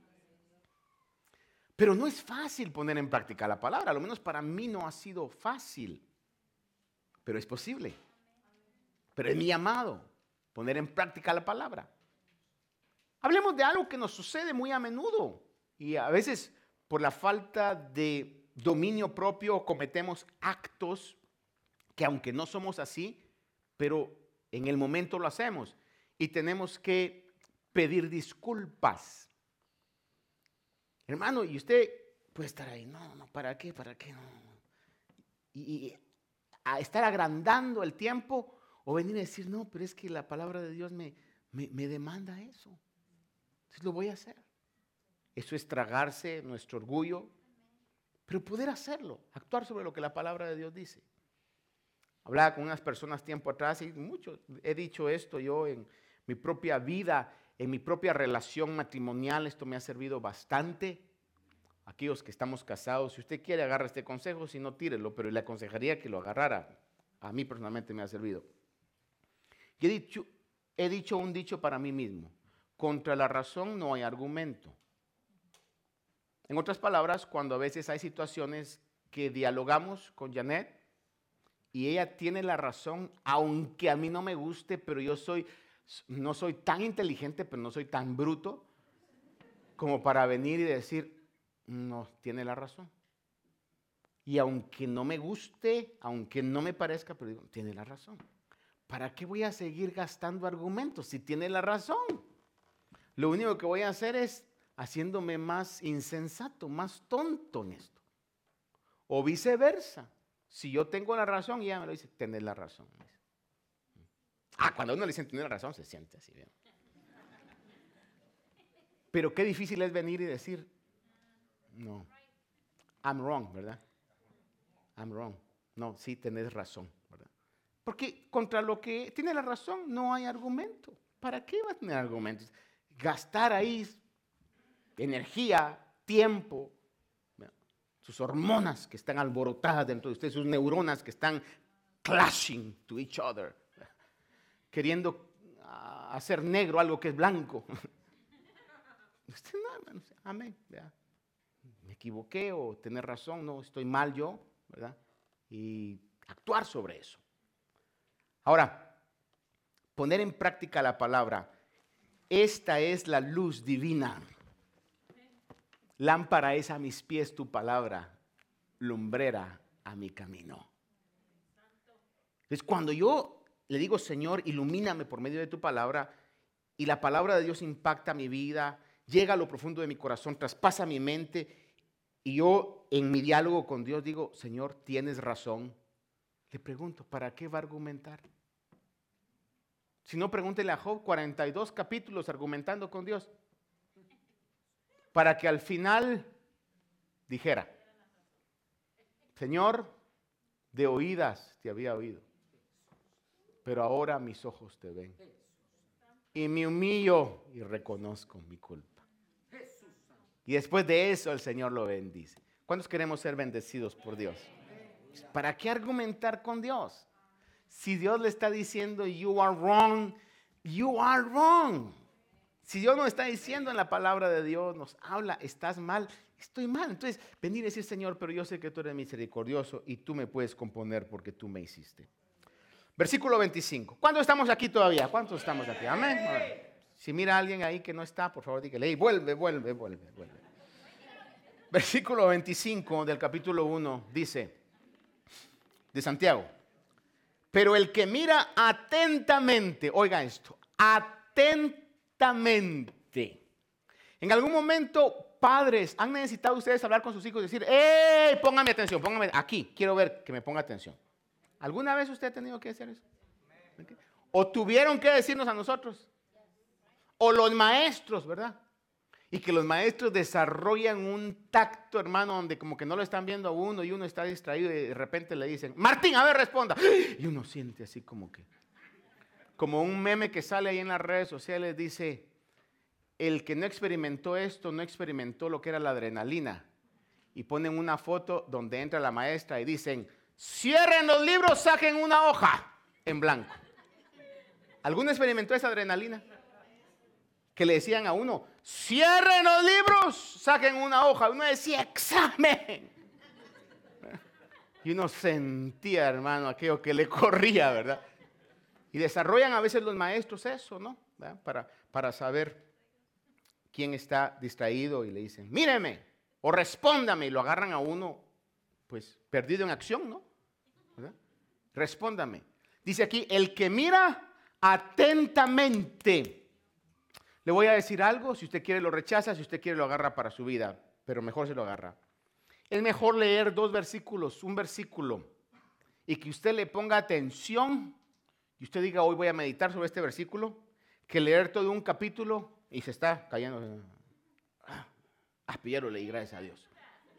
Pero no es fácil poner en práctica la palabra, al menos para mí no ha sido fácil. Pero es posible. Pero es mi llamado, poner en práctica la palabra. Hablemos de algo que nos sucede muy a menudo y a veces por la falta de dominio propio cometemos actos que aunque no somos así, pero en el momento lo hacemos y tenemos que pedir disculpas. Hermano, y usted puede estar ahí, no, ¿para qué? No. Y a estar agrandando el tiempo o venir a decir, no, pero es que la palabra de Dios me demanda eso. Entonces lo voy a hacer. Eso es tragarse nuestro orgullo, pero poder hacerlo, actuar sobre lo que la palabra de Dios dice. Hablaba con unas personas tiempo atrás y mucho he dicho esto yo en mi propia vida, en mi propia relación matrimonial. Esto me ha servido bastante. Aquellos que estamos casados, si usted quiere agarra este consejo, si no tírelo, pero le aconsejaría que lo agarrara. A mí personalmente me ha servido. Y he dicho un dicho para mí mismo: contra la razón no hay argumento. En otras palabras, cuando a veces hay situaciones que dialogamos con Janet y ella tiene la razón, aunque a mí no me guste, pero yo soy no soy tan inteligente, pero no soy tan bruto como para venir y decir, no, tiene la razón. Y aunque no me guste, aunque no me parezca, pero digo, tiene la razón. ¿Para qué voy a seguir gastando argumentos si tiene la razón? Lo único que voy a hacer es haciéndome más insensato, más tonto en esto. O viceversa. Si yo tengo la razón y ella me lo dice, tenés la razón. Cuando a uno le dicen tener la razón, se siente así. ¿Bien? Pero qué difícil es venir y decir, no, I'm wrong, ¿verdad? I'm wrong. No, sí, tenés razón, ¿verdad? Porque contra lo que tiene la razón no hay argumento. ¿Para qué va a tener argumentos? Gastar ahí energía, tiempo, sus hormonas que están alborotadas dentro de usted, sus neuronas que están clashing to each other, queriendo hacer negro algo que es blanco. Usted no, hermano, amén. ¿Verdad? Me equivoqué o tener razón, no, estoy mal yo, ¿verdad? Y actuar sobre eso. Ahora, poner en práctica la palabra. Esta es la luz divina. Lámpara es a mis pies tu palabra, lumbrera a mi camino. Entonces, cuando yo le digo, Señor, ilumíname por medio de tu palabra, y la palabra de Dios impacta mi vida, llega a lo profundo de mi corazón, traspasa mi mente, y yo en mi diálogo con Dios digo, Señor, tienes razón. Le pregunto, ¿para qué va a argumentar? Si no, pregúntele a Job, 42 capítulos argumentando con Dios. Para que al final dijera, Señor, de oídas te había oído, pero ahora mis ojos te ven. Y me humillo y reconozco mi culpa. Y después de eso el Señor lo bendice. ¿Cuántos queremos ser bendecidos por Dios? ¿Para qué argumentar con Dios? Si Dios le está diciendo, you are wrong, you are wrong. Si Dios nos está diciendo en la palabra de Dios, nos habla, estás mal, estoy mal. Entonces, venir y decir, Señor, pero yo sé que tú eres misericordioso y tú me puedes componer porque tú me hiciste. Versículo 25. ¿Cuántos estamos aquí todavía? ¿Cuántos estamos aquí? Amén. Si mira a alguien ahí que no está, por favor, dígale, hey, vuelve. Versículo 25 del capítulo 1 dice, de Santiago, pero el que mira atentamente, oiga esto, atentamente. En algún momento, padres, ¿han necesitado ustedes hablar con sus hijos y decir, ¡hey, póngame atención, póngame aquí, quiero ver que me ponga atención! ¿Alguna vez usted ha tenido que hacer eso? ¿O tuvieron que decirnos a nosotros? O los maestros, ¿verdad? Y que los maestros desarrollan un tacto, hermano, donde como que no lo están viendo a uno y uno está distraído y de repente le dicen, Martín, a ver, responda. Y uno siente así como un meme que sale ahí en las redes sociales, dice, el que no experimentó esto, no experimentó lo que era la adrenalina. Y ponen una foto donde entra la maestra y dicen, cierren los libros, saquen una hoja en blanco. ¿Alguno experimentó esa adrenalina? Que le decían a uno, cierren los libros, saquen una hoja. Uno decía, examen. Y uno sentía, hermano, aquello que le corría, ¿verdad? Y desarrollan a veces los maestros eso, ¿no? Para saber quién está distraído y le dicen, míreme o respóndame. Y lo agarran a uno, pues, perdido en acción, ¿no? ¿Verdad? Respóndame. Dice aquí, el que mira atentamente. Le voy a decir algo, si usted quiere lo rechaza, si usted quiere lo agarra para su vida, pero mejor se lo agarra. Es mejor leer 2 versículos, un versículo, y que usted le ponga atención, y usted diga, hoy voy a meditar sobre este versículo, que leer todo un capítulo y se está cayendo. Pero leí, gracias a Dios.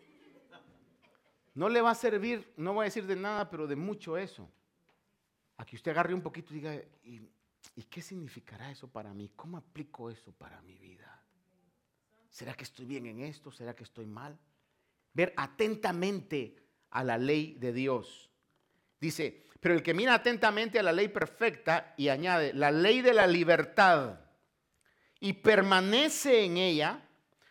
No le va a servir, no voy a decir de nada, pero de mucho eso. A que usted agarre un poquito y diga, ¿y qué significará eso para mí? ¿Cómo aplico eso para mi vida? ¿Será que estoy bien en esto? ¿Será que estoy mal? Ver atentamente a la ley de Dios. Dice, pero el que mira atentamente a la ley perfecta y añade, la ley de la libertad y permanece en ella,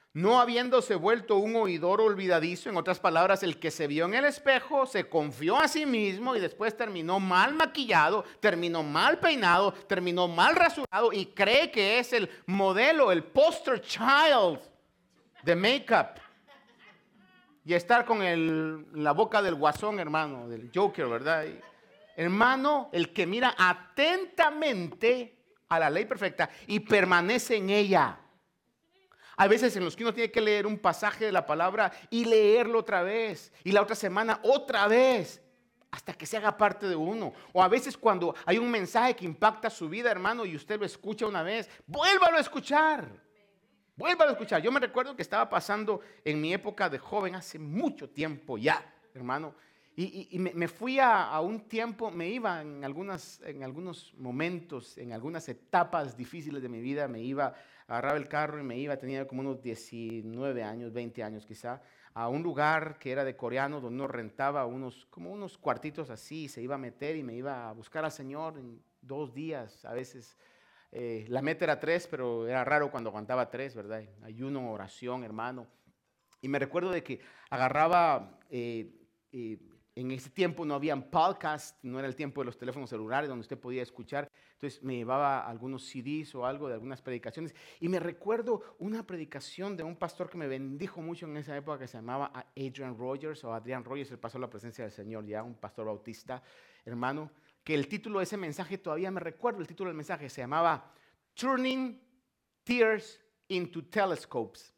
no habiéndose vuelto un oidor olvidadizo. En otras palabras, el que se vio en el espejo se confió a sí mismo y después terminó mal maquillado, terminó mal peinado, terminó mal rasurado y cree que es el modelo, el poster child de make-up. Y estar con la boca del guasón, hermano, del Joker, ¿verdad? Hermano, el que mira atentamente a la ley perfecta y permanece en ella. Hay veces en los que uno tiene que leer un pasaje de la palabra y leerlo otra vez. Y la otra semana otra vez. Hasta que se haga parte de uno. O a veces cuando hay un mensaje que impacta su vida, hermano, y usted lo escucha una vez, vuélvalo a escuchar. Vuélvalo a escuchar. Yo me recuerdo que estaba pasando en mi época de joven, hace mucho tiempo ya, hermano. Y me fui a un tiempo, me iba en algunos momentos, en algunas etapas difíciles de mi vida, me iba, agarraba el carro y me iba, tenía como unos 19 años, 20 años quizá, a un lugar que era de coreanos, donde uno rentaba como unos cuartitos así, se iba a meter y me iba a buscar al Señor en 2 días, a veces. La meta era 3, pero era raro cuando aguantaba 3, ¿verdad? Ayuno, oración, hermano. Y me recuerdo de que agarraba... en ese tiempo no habían podcasts, no era el tiempo de los teléfonos celulares donde usted podía escuchar. Entonces me llevaba algunos CDs o algo de algunas predicaciones. Y me recuerdo una predicación de un pastor que me bendijo mucho en esa época que se llamaba Adrian Rogers o Adrian Rogers, él pasó a la presencia del Señor ya, un pastor bautista, hermano, que el título de ese mensaje todavía me recuerdo, el título del mensaje se llamaba Turning Tears into Telescopes.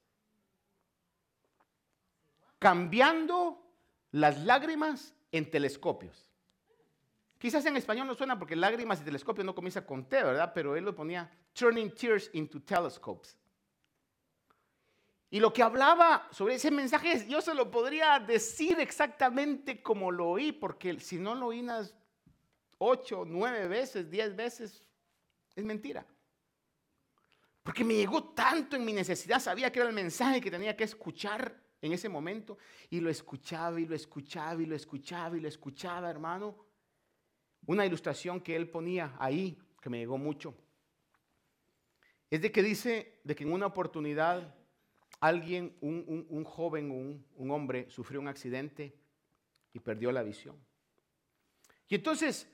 Cambiando las lágrimas en telescopios. Quizás en español no suena porque lágrimas y telescopio no comienza con T, ¿verdad? Pero él lo ponía Turning Tears into Telescopes. Y lo que hablaba sobre ese mensaje, yo se lo podría decir exactamente como lo oí, porque si no lo oí unas 8, 9 veces, 10 veces, es mentira. Porque me llegó tanto en mi necesidad, sabía que era el mensaje que tenía que escuchar en ese momento, y lo escuchaba, y lo escuchaba, y lo escuchaba, y lo escuchaba, hermano. Una ilustración que él ponía ahí, que me llegó mucho, es de que dice de que en una oportunidad alguien, un joven, un hombre, sufrió un accidente y perdió la visión. Y entonces,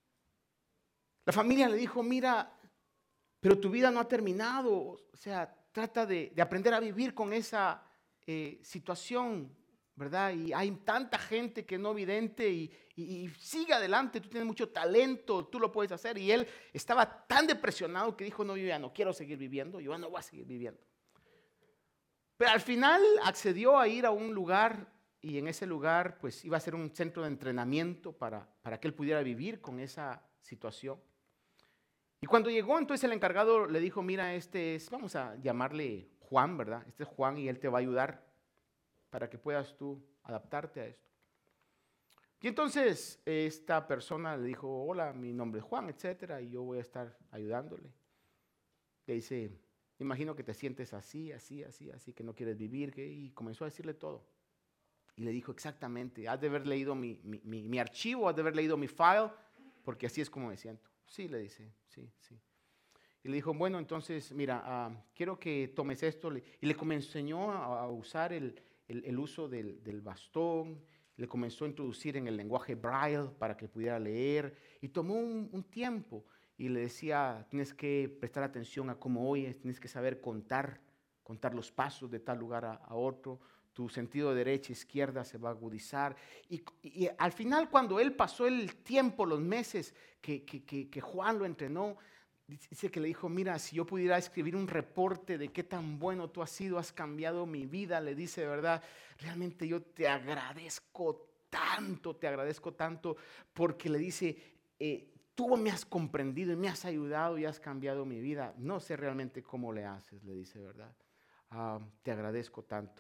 la familia le dijo, mira, pero tu vida no ha terminado, o sea, trata de aprender a vivir con esa situación, ¿verdad? Y hay tanta gente que no vidente y sigue adelante, tú tienes mucho talento, tú lo puedes hacer. Y él estaba tan depresionado que dijo, no, yo ya no quiero seguir viviendo, yo ya no voy a seguir viviendo. Pero al final accedió a ir a un lugar y en ese lugar pues iba a ser un centro de entrenamiento para que él pudiera vivir con esa situación. Y cuando llegó entonces el encargado le dijo, mira, vamos a llamarle Juan, ¿verdad? Este es Juan y él te va a ayudar para que puedas tú adaptarte a esto. Y entonces esta persona le dijo, hola, mi nombre es Juan, etcétera, y yo voy a estar ayudándole. Le dice, imagino que te sientes así, que no quieres vivir, y comenzó a decirle todo. Y le dijo exactamente, has de haber leído mi archivo, has de haber leído mi file, porque así es como me siento. Sí, le dice, sí. Y le dijo, bueno, entonces, mira, quiero que tomes esto. Y le enseñó a usar el uso del bastón, le comenzó a introducir en el lenguaje braille para que pudiera leer. Y tomó un tiempo y le decía, tienes que prestar atención a cómo oyes, tienes que saber contar los pasos de tal lugar a otro. Tu sentido de derecha, izquierda se va a agudizar. Y al final, cuando él pasó el tiempo, los meses que Juan lo entrenó, dice que le dijo, mira, si yo pudiera escribir un reporte de qué tan bueno tú has sido, has cambiado mi vida, le dice, ¿verdad? Realmente yo te agradezco tanto, porque le dice, tú me has comprendido y me has ayudado y has cambiado mi vida. No sé realmente cómo le haces, le dice, ¿verdad? Te agradezco tanto.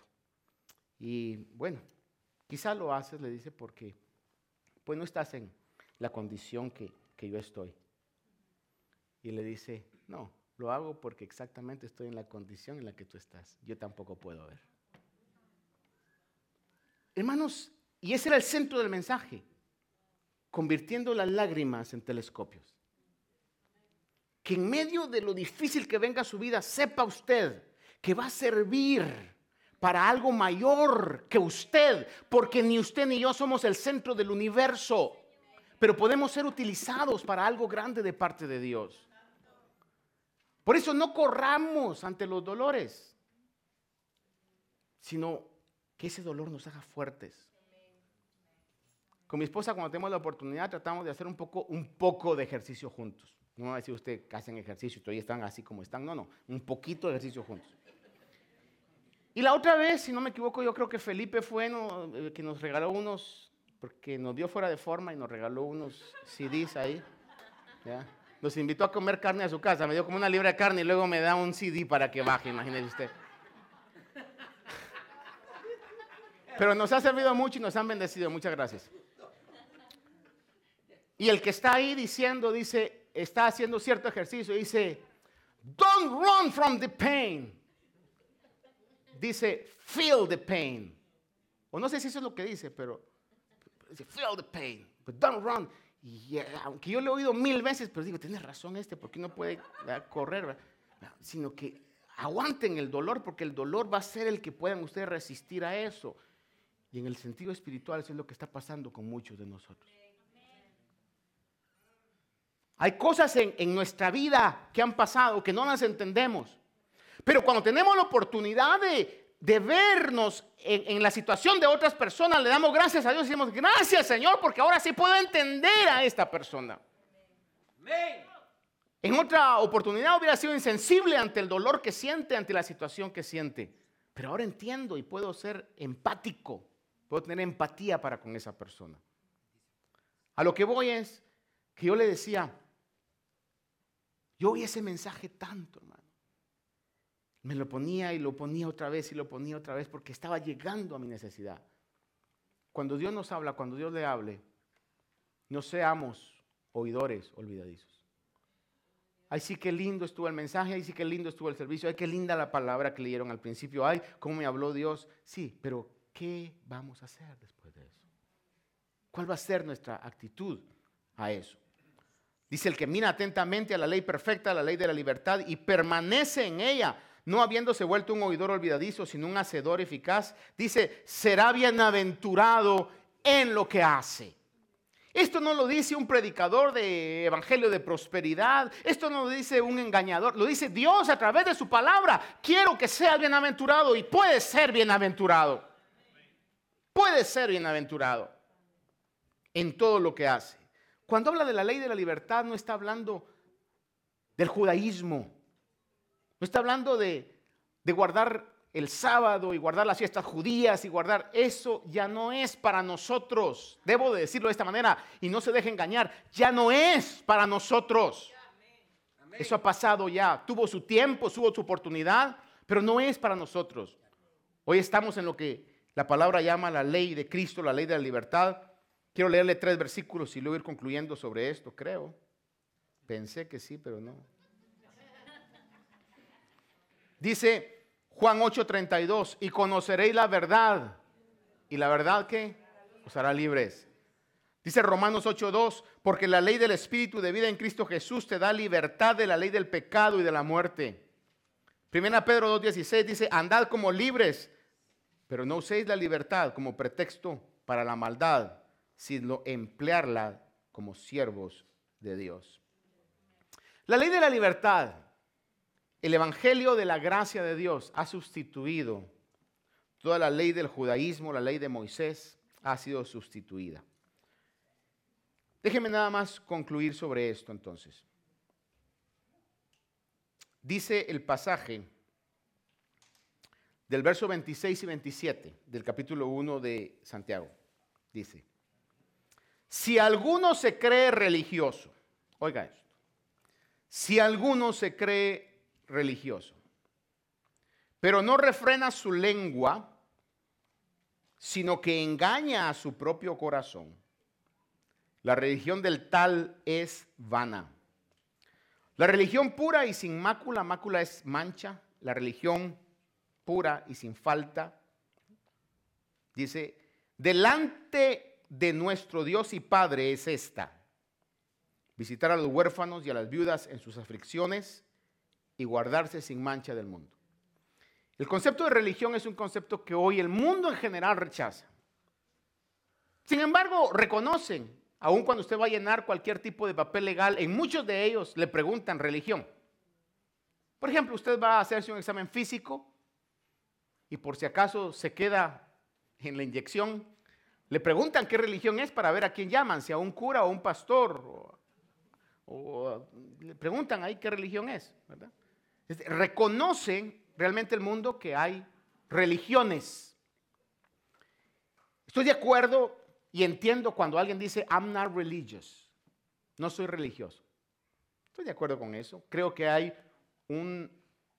Y bueno, quizá lo haces, le dice, porque pues no estás en la condición que yo estoy. Y le dice, no, lo hago porque exactamente estoy en la condición en la que tú estás. Yo tampoco puedo ver. Hermanos, y ese era el centro del mensaje, convirtiendo las lágrimas en telescopios. Que en medio de lo difícil que venga a su vida, sepa usted que va a servir para algo mayor que usted, porque ni usted ni yo somos el centro del universo, pero podemos ser utilizados para algo grande de parte de Dios. Por eso no corramos ante los dolores, sino que ese dolor nos haga fuertes. Con mi esposa, cuando tenemos la oportunidad, tratamos de hacer un poco de ejercicio juntos. No va a decir usted que hacen ejercicio y todavía están así como están. No, un poquito de ejercicio juntos. Y la otra vez, si no me equivoco, yo creo que Felipe fue que nos regaló unos, porque nos dio fuera de forma y nos regaló unos CDs ahí. ¿Ya? Nos invitó a comer carne a su casa, me dio como una libra de carne y luego me da un CD para que baje, imagínese usted. Pero nos ha servido mucho y nos han bendecido, muchas gracias. Y el que está ahí dice, está haciendo cierto ejercicio, dice, don't run from the pain. Dice, feel the pain. O no sé si eso es lo que dice, pero dice, feel the pain, but don't run. Y aunque yo lo he oído 1000 veces, pero digo, tienes razón porque no puede correr, ¿verdad? Sino que aguanten el dolor, porque el dolor va a ser el que puedan ustedes resistir a eso. Y en el sentido espiritual eso es lo que está pasando con muchos de nosotros. Hay cosas en nuestra vida que han pasado que no las entendemos. Pero cuando tenemos la oportunidad de vernos en la situación de otras personas, le damos gracias a Dios y decimos, gracias Señor, porque ahora sí puedo entender a esta persona. En otra oportunidad hubiera sido insensible ante el dolor que siente, ante la situación que siente. Pero ahora entiendo y puedo ser empático, puedo tener empatía para con esa persona. A lo que voy es que yo le decía, yo oí ese mensaje tanto, hermano. Me lo ponía y lo ponía otra vez y lo ponía otra vez porque estaba llegando a mi necesidad. Cuando Dios nos habla, cuando Dios le hable, no seamos oidores olvidadizos. Ay, sí que lindo estuvo el mensaje, ay, sí que lindo estuvo el servicio, ay, qué linda la palabra que leyeron al principio, ay, cómo me habló Dios. Sí, pero ¿qué vamos a hacer después de eso? ¿Cuál va a ser nuestra actitud a eso? Dice, el que mira atentamente a la ley perfecta, a la ley de la libertad, y permanece en ella, no habiéndose vuelto un oidor olvidadizo, sino un hacedor eficaz, dice, será bienaventurado en lo que hace. Esto no lo dice un predicador de evangelio de prosperidad, esto no lo dice un engañador, lo dice Dios a través de su palabra. Quiero que sea bienaventurado y puede ser bienaventurado. Puede ser bienaventurado en todo lo que hace. Cuando habla de la ley de la libertad, no está hablando del judaísmo. No está hablando de guardar el sábado y guardar las fiestas judías y guardar. Eso ya no es para nosotros. Debo de decirlo de esta manera y no se deje engañar. Ya no es para nosotros. Eso ha pasado ya. Tuvo su tiempo, tuvo su oportunidad, pero no es para nosotros. Hoy estamos en lo que la palabra llama la ley de Cristo, la ley de la libertad. Quiero leerle 3 versículos y luego ir concluyendo sobre esto, creo. Pensé que sí, pero no. Dice Juan 8:32, y conoceréis la verdad. ¿Y la verdad qué? Os hará libres. Dice Romanos 8:2, porque la ley del Espíritu de vida en Cristo Jesús te da libertad de la ley del pecado y de la muerte. 1 Pedro 2:16 dice, andad como libres, pero no uséis la libertad como pretexto para la maldad, sino emplearla como siervos de Dios. La ley de la libertad, el evangelio de la gracia de Dios ha sustituido toda la ley del judaísmo, la ley de Moisés ha sido sustituida. Déjenme nada más concluir sobre esto entonces. Dice el pasaje del verso 26 y 27 del capítulo 1 de Santiago. Dice, si alguno se cree religioso, oiga esto, si alguno se cree religioso, pero no refrena su lengua, sino que engaña a su propio corazón, la religión del tal es vana. La religión pura y sin mácula, mácula es mancha, la religión pura y sin falta, dice, delante de nuestro Dios y Padre es esta: visitar a los huérfanos y a las viudas en sus aflicciones y guardarse sin mancha del mundo. El concepto de religión es un concepto que hoy el mundo en general rechaza. Sin embargo, reconocen, aun cuando usted va a llenar cualquier tipo de papel legal, en muchos de ellos le preguntan religión. Por ejemplo, usted va a hacerse un examen físico y por si acaso se queda en la inyección, le preguntan qué religión es para ver a quién llaman, si a un cura o a un pastor, o le preguntan ahí qué religión es, ¿verdad? Reconocen realmente el mundo que hay religiones. Estoy de acuerdo y entiendo cuando alguien dice, I'm not religious, no soy religioso. Estoy de acuerdo con eso. Creo que hay un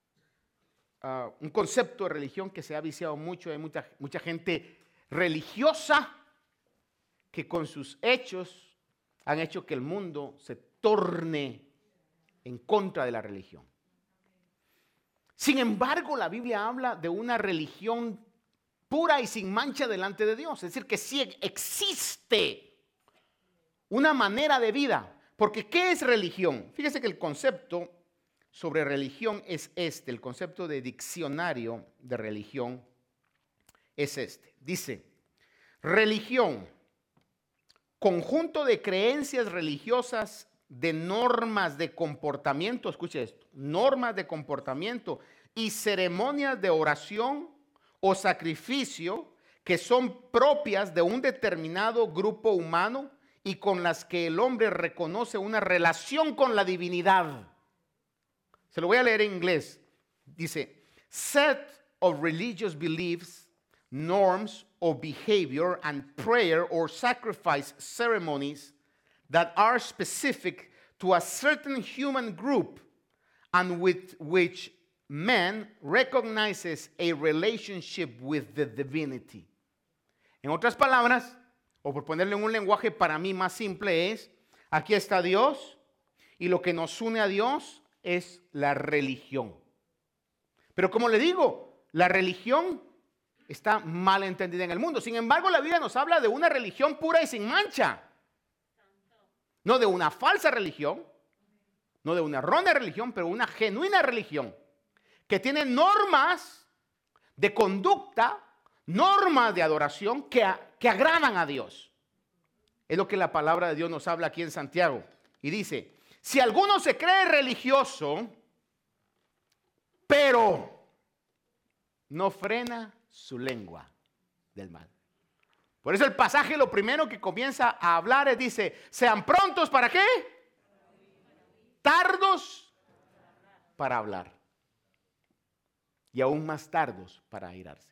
concepto de religión que se ha viciado mucho. Hay mucha gente religiosa que con sus hechos han hecho que el mundo se torne en contra de la religión. Sin embargo, la Biblia habla de una religión pura y sin mancha delante de Dios. Es decir, que sí existe una manera de vida. Porque ¿qué es religión? Fíjese que el concepto sobre religión es este. El concepto de diccionario de religión es este. Dice, religión, conjunto de creencias religiosas, de normas de comportamiento, escuche esto, normas de comportamiento y ceremonias de oración o sacrificio que son propias de un determinado grupo humano y con las que el hombre reconoce una relación con la divinidad. Se lo voy a leer en inglés. Dice, set of religious beliefs, norms of behavior and prayer or sacrifice ceremonies that are specific to a certain human group and with which man recognizes a relationship with the divinity. En otras palabras, o por ponerle en un lenguaje para mí más simple es, aquí está Dios y lo que nos une a Dios es la religión. Pero como le digo, la religión está mal entendida en el mundo. Sin embargo, la Biblia nos habla de una religión pura y sin mancha. No de una falsa religión, no de una errónea religión, pero una genuina religión que tiene normas de conducta, normas de adoración que agradan a Dios. Es lo que la palabra de Dios nos habla aquí en Santiago. Y dice, si alguno se cree religioso, pero no frena su lengua del mal. Por eso el pasaje lo primero que comienza a hablar es, dice, sean prontos ¿para qué? Tardos para hablar. Y aún más tardos para airarse.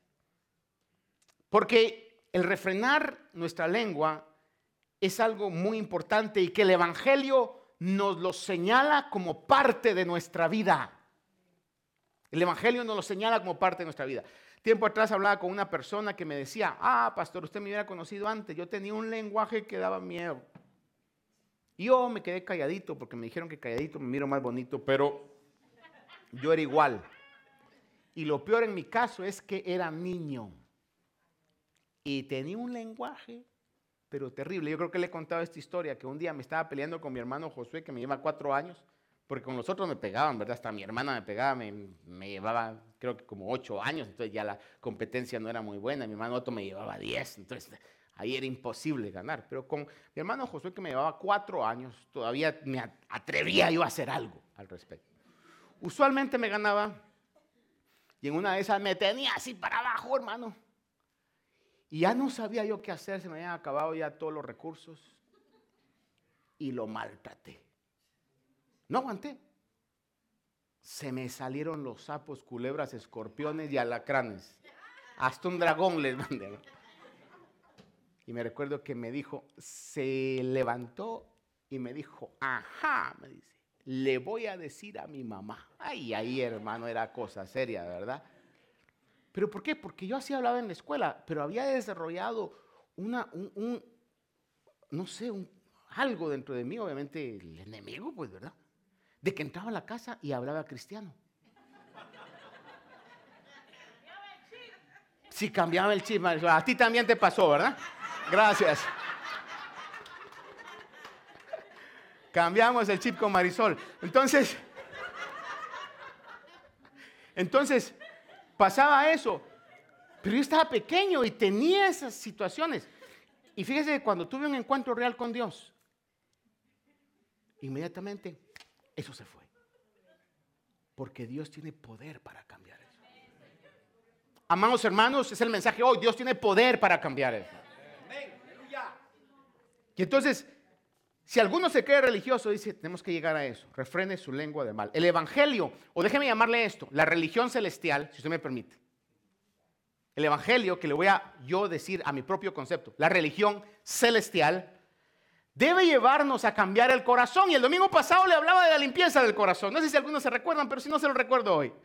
Porque el refrenar nuestra lengua es algo muy importante y que el Evangelio nos lo señala como parte de nuestra vida. El Evangelio nos lo señala como parte de nuestra vida. Tiempo atrás hablaba con una persona que me decía, pastor, usted me hubiera conocido antes, yo tenía un lenguaje que daba miedo. Y yo me quedé calladito porque me dijeron que calladito me miro más bonito, pero yo era igual. Y lo peor en mi caso es que era niño. Y tenía un lenguaje, pero terrible. Yo creo que le he contado esta historia, que un día me estaba peleando con mi hermano Josué, que me lleva 4 años, porque con los otros me pegaban, ¿verdad? Hasta mi hermana me pegaba, me llevaba creo que como 8 años, entonces ya la competencia no era muy buena. Mi hermano Otto me llevaba 10, entonces ahí era imposible ganar. Pero con mi hermano Josué, que me llevaba 4 años, todavía me atrevía yo a hacer algo al respecto. Usualmente me ganaba y en una de esas me tenía así para abajo, hermano. Y ya no sabía yo qué hacer, se me habían acabado ya todos los recursos y lo maltraté. No aguanté. Se me salieron los sapos, culebras, escorpiones y alacranes. Hasta un dragón les mandé. Y me recuerdo que me dijo, se levantó y me dijo, ajá, me dice, le voy a decir a mi mamá. Ay, ahí hermano, era cosa seria, ¿verdad? ¿Pero por qué? Porque yo así hablaba en la escuela, pero había desarrollado algo dentro de mí, obviamente el enemigo, pues, ¿verdad? De que entraba a la casa y hablaba cristiano. Sí, cambiaba el chip. A ti también te pasó, ¿verdad? Gracias. Cambiamos el chip con Marisol. Entonces, pasaba eso. Pero yo estaba pequeño y tenía esas situaciones. Y fíjese que cuando tuve un encuentro real con Dios, inmediatamente eso se fue. Porque Dios tiene poder para cambiar eso. Amados hermanos, es el mensaje hoy. Dios tiene poder para cambiar eso. Y entonces, si alguno se cree religioso, dice, tenemos que llegar a eso. Refrene su lengua de mal. El evangelio, o déjeme llamarle esto, la religión celestial, si usted me permite. El evangelio, que le voy a yo decir a mi propio concepto, la religión celestial, debe llevarnos a cambiar el corazón. Y el domingo pasado le hablaba de la limpieza del corazón. No sé si algunos se recuerdan, pero si no se lo recuerdo hoy.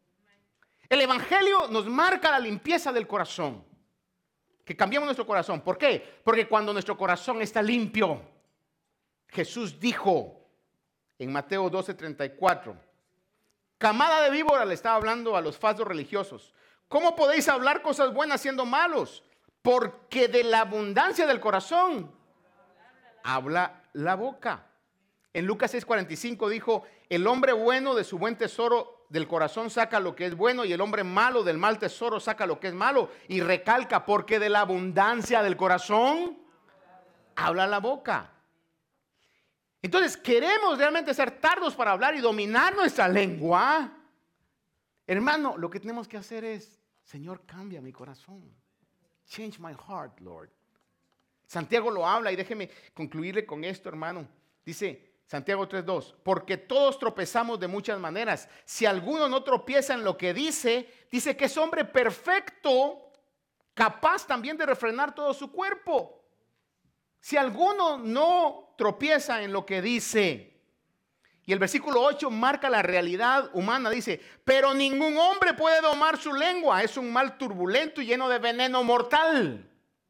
El evangelio nos marca la limpieza del corazón. Que cambiemos nuestro corazón. ¿Por qué? Porque cuando nuestro corazón está limpio, Jesús dijo en Mateo 12:34, camada de víbora, le estaba hablando a los falsos religiosos, ¿cómo podéis hablar cosas buenas siendo malos? Porque de la abundancia del corazón habla la boca. En Lucas 6:45 dijo, el hombre bueno de su buen tesoro del corazón saca lo que es bueno y el hombre malo del mal tesoro saca lo que es malo. Y recalca, porque de la abundancia del corazón habla la boca. Entonces, ¿queremos realmente ser tardos para hablar y dominar nuestra lengua? Hermano, lo que tenemos que hacer es, Señor, cambia mi corazón. Change my heart, Lord. Santiago lo habla y déjeme concluirle con esto, hermano. Dice Santiago 3:2, porque todos tropezamos de muchas maneras. Si alguno no tropieza en lo que dice que es hombre perfecto, capaz también de refrenar todo su cuerpo. Si alguno no tropieza en lo que dice, y el versículo 8 marca la realidad humana, dice, pero ningún hombre puede domar su lengua, es un mal turbulento y lleno de veneno mortal.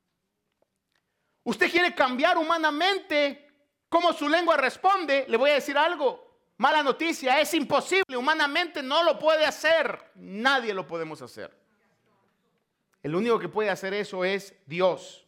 Usted quiere cambiar humanamente cómo su lengua responde. Le voy a decir algo, mala noticia, es imposible, humanamente no lo puede hacer, nadie lo podemos hacer. El único que puede hacer eso es Dios.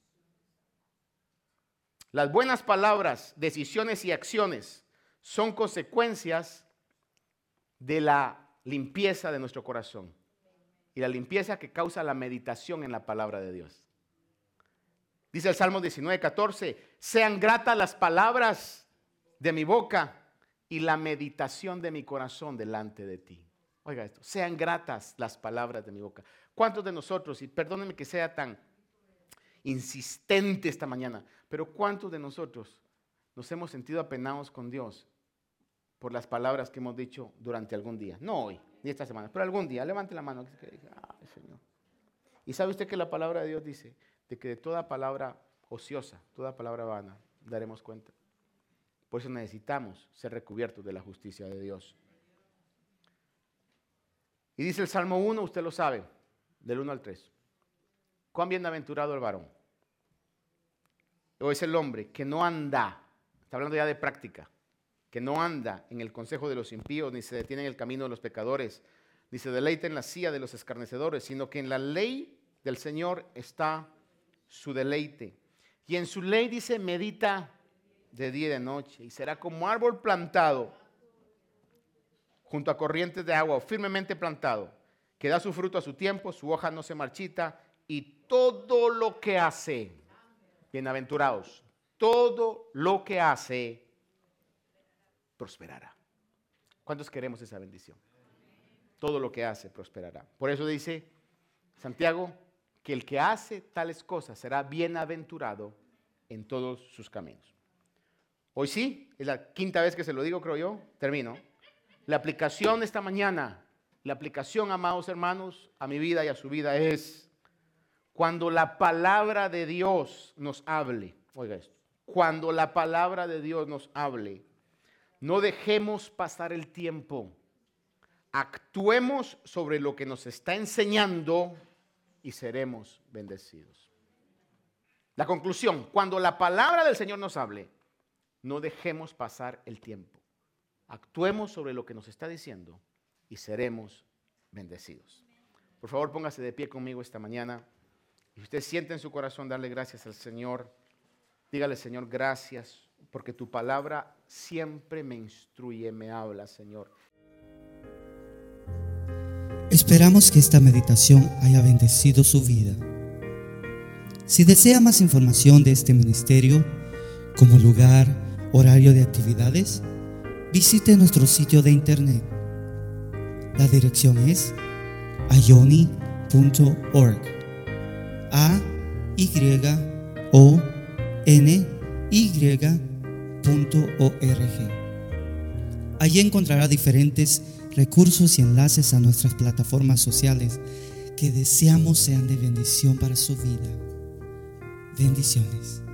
Las buenas palabras, decisiones y acciones son consecuencias de la limpieza de nuestro corazón y la limpieza que causa la meditación en la palabra de Dios. Dice el Salmo 19:14, sean gratas las palabras de mi boca y la meditación de mi corazón delante de ti. Oiga esto, sean gratas las palabras de mi boca. ¿Cuántos de nosotros, y perdónenme que sea tan insistente esta mañana, pero cuántos de nosotros nos hemos sentido apenados con Dios por las palabras que hemos dicho durante algún día? No hoy, ni esta semana, pero algún día. Levante la mano. Ay, Señor. ¿Y sabe usted que la palabra de Dios dice de que de toda palabra ociosa, toda palabra vana, daremos cuenta? Por eso necesitamos ser recubiertos de la justicia de Dios. Y dice el Salmo 1, usted lo sabe, del 1 al 3. Cuán bienaventurado el varón, o es el hombre que no anda, está hablando ya de práctica, que no anda en el consejo de los impíos, ni se detiene en el camino de los pecadores, ni se deleita en la silla de los escarnecedores, sino que en la ley del Señor está su deleite. Y en su ley, dice, medita de día y de noche, y será como árbol plantado junto a corrientes de agua, o firmemente plantado, que da su fruto a su tiempo, su hoja no se marchita, y todo lo que hace, bienaventurados, todo lo que hace prosperará. ¿Cuántos queremos esa bendición? Todo lo que hace prosperará. Por eso dice Santiago que el que hace tales cosas será bienaventurado en todos sus caminos. Hoy sí, es la quinta vez que se lo digo, creo yo. Termino. La aplicación esta mañana, la aplicación, amados hermanos, a mi vida y a su vida es cuando la palabra de Dios nos hable. Oiga esto. Cuando la palabra de Dios nos hable, no dejemos pasar el tiempo. Actuemos sobre lo que nos está enseñando y seremos bendecidos. La conclusión, cuando la palabra del Señor nos hable, no dejemos pasar el tiempo. Actuemos sobre lo que nos está diciendo y seremos bendecidos. Por favor, póngase de pie conmigo esta mañana. Y usted siente en su corazón darle gracias al Señor. Dígale, Señor, gracias, porque tu palabra siempre me instruye, me habla, Señor. Esperamos que esta meditación haya bendecido su vida. Si desea más información de este ministerio, como lugar, horario de actividades, visite nuestro sitio de internet. La dirección es ayoni.org. ayony.org. Allí encontrará diferentes recursos y enlaces a nuestras plataformas sociales que deseamos sean de bendición para su vida. Bendiciones.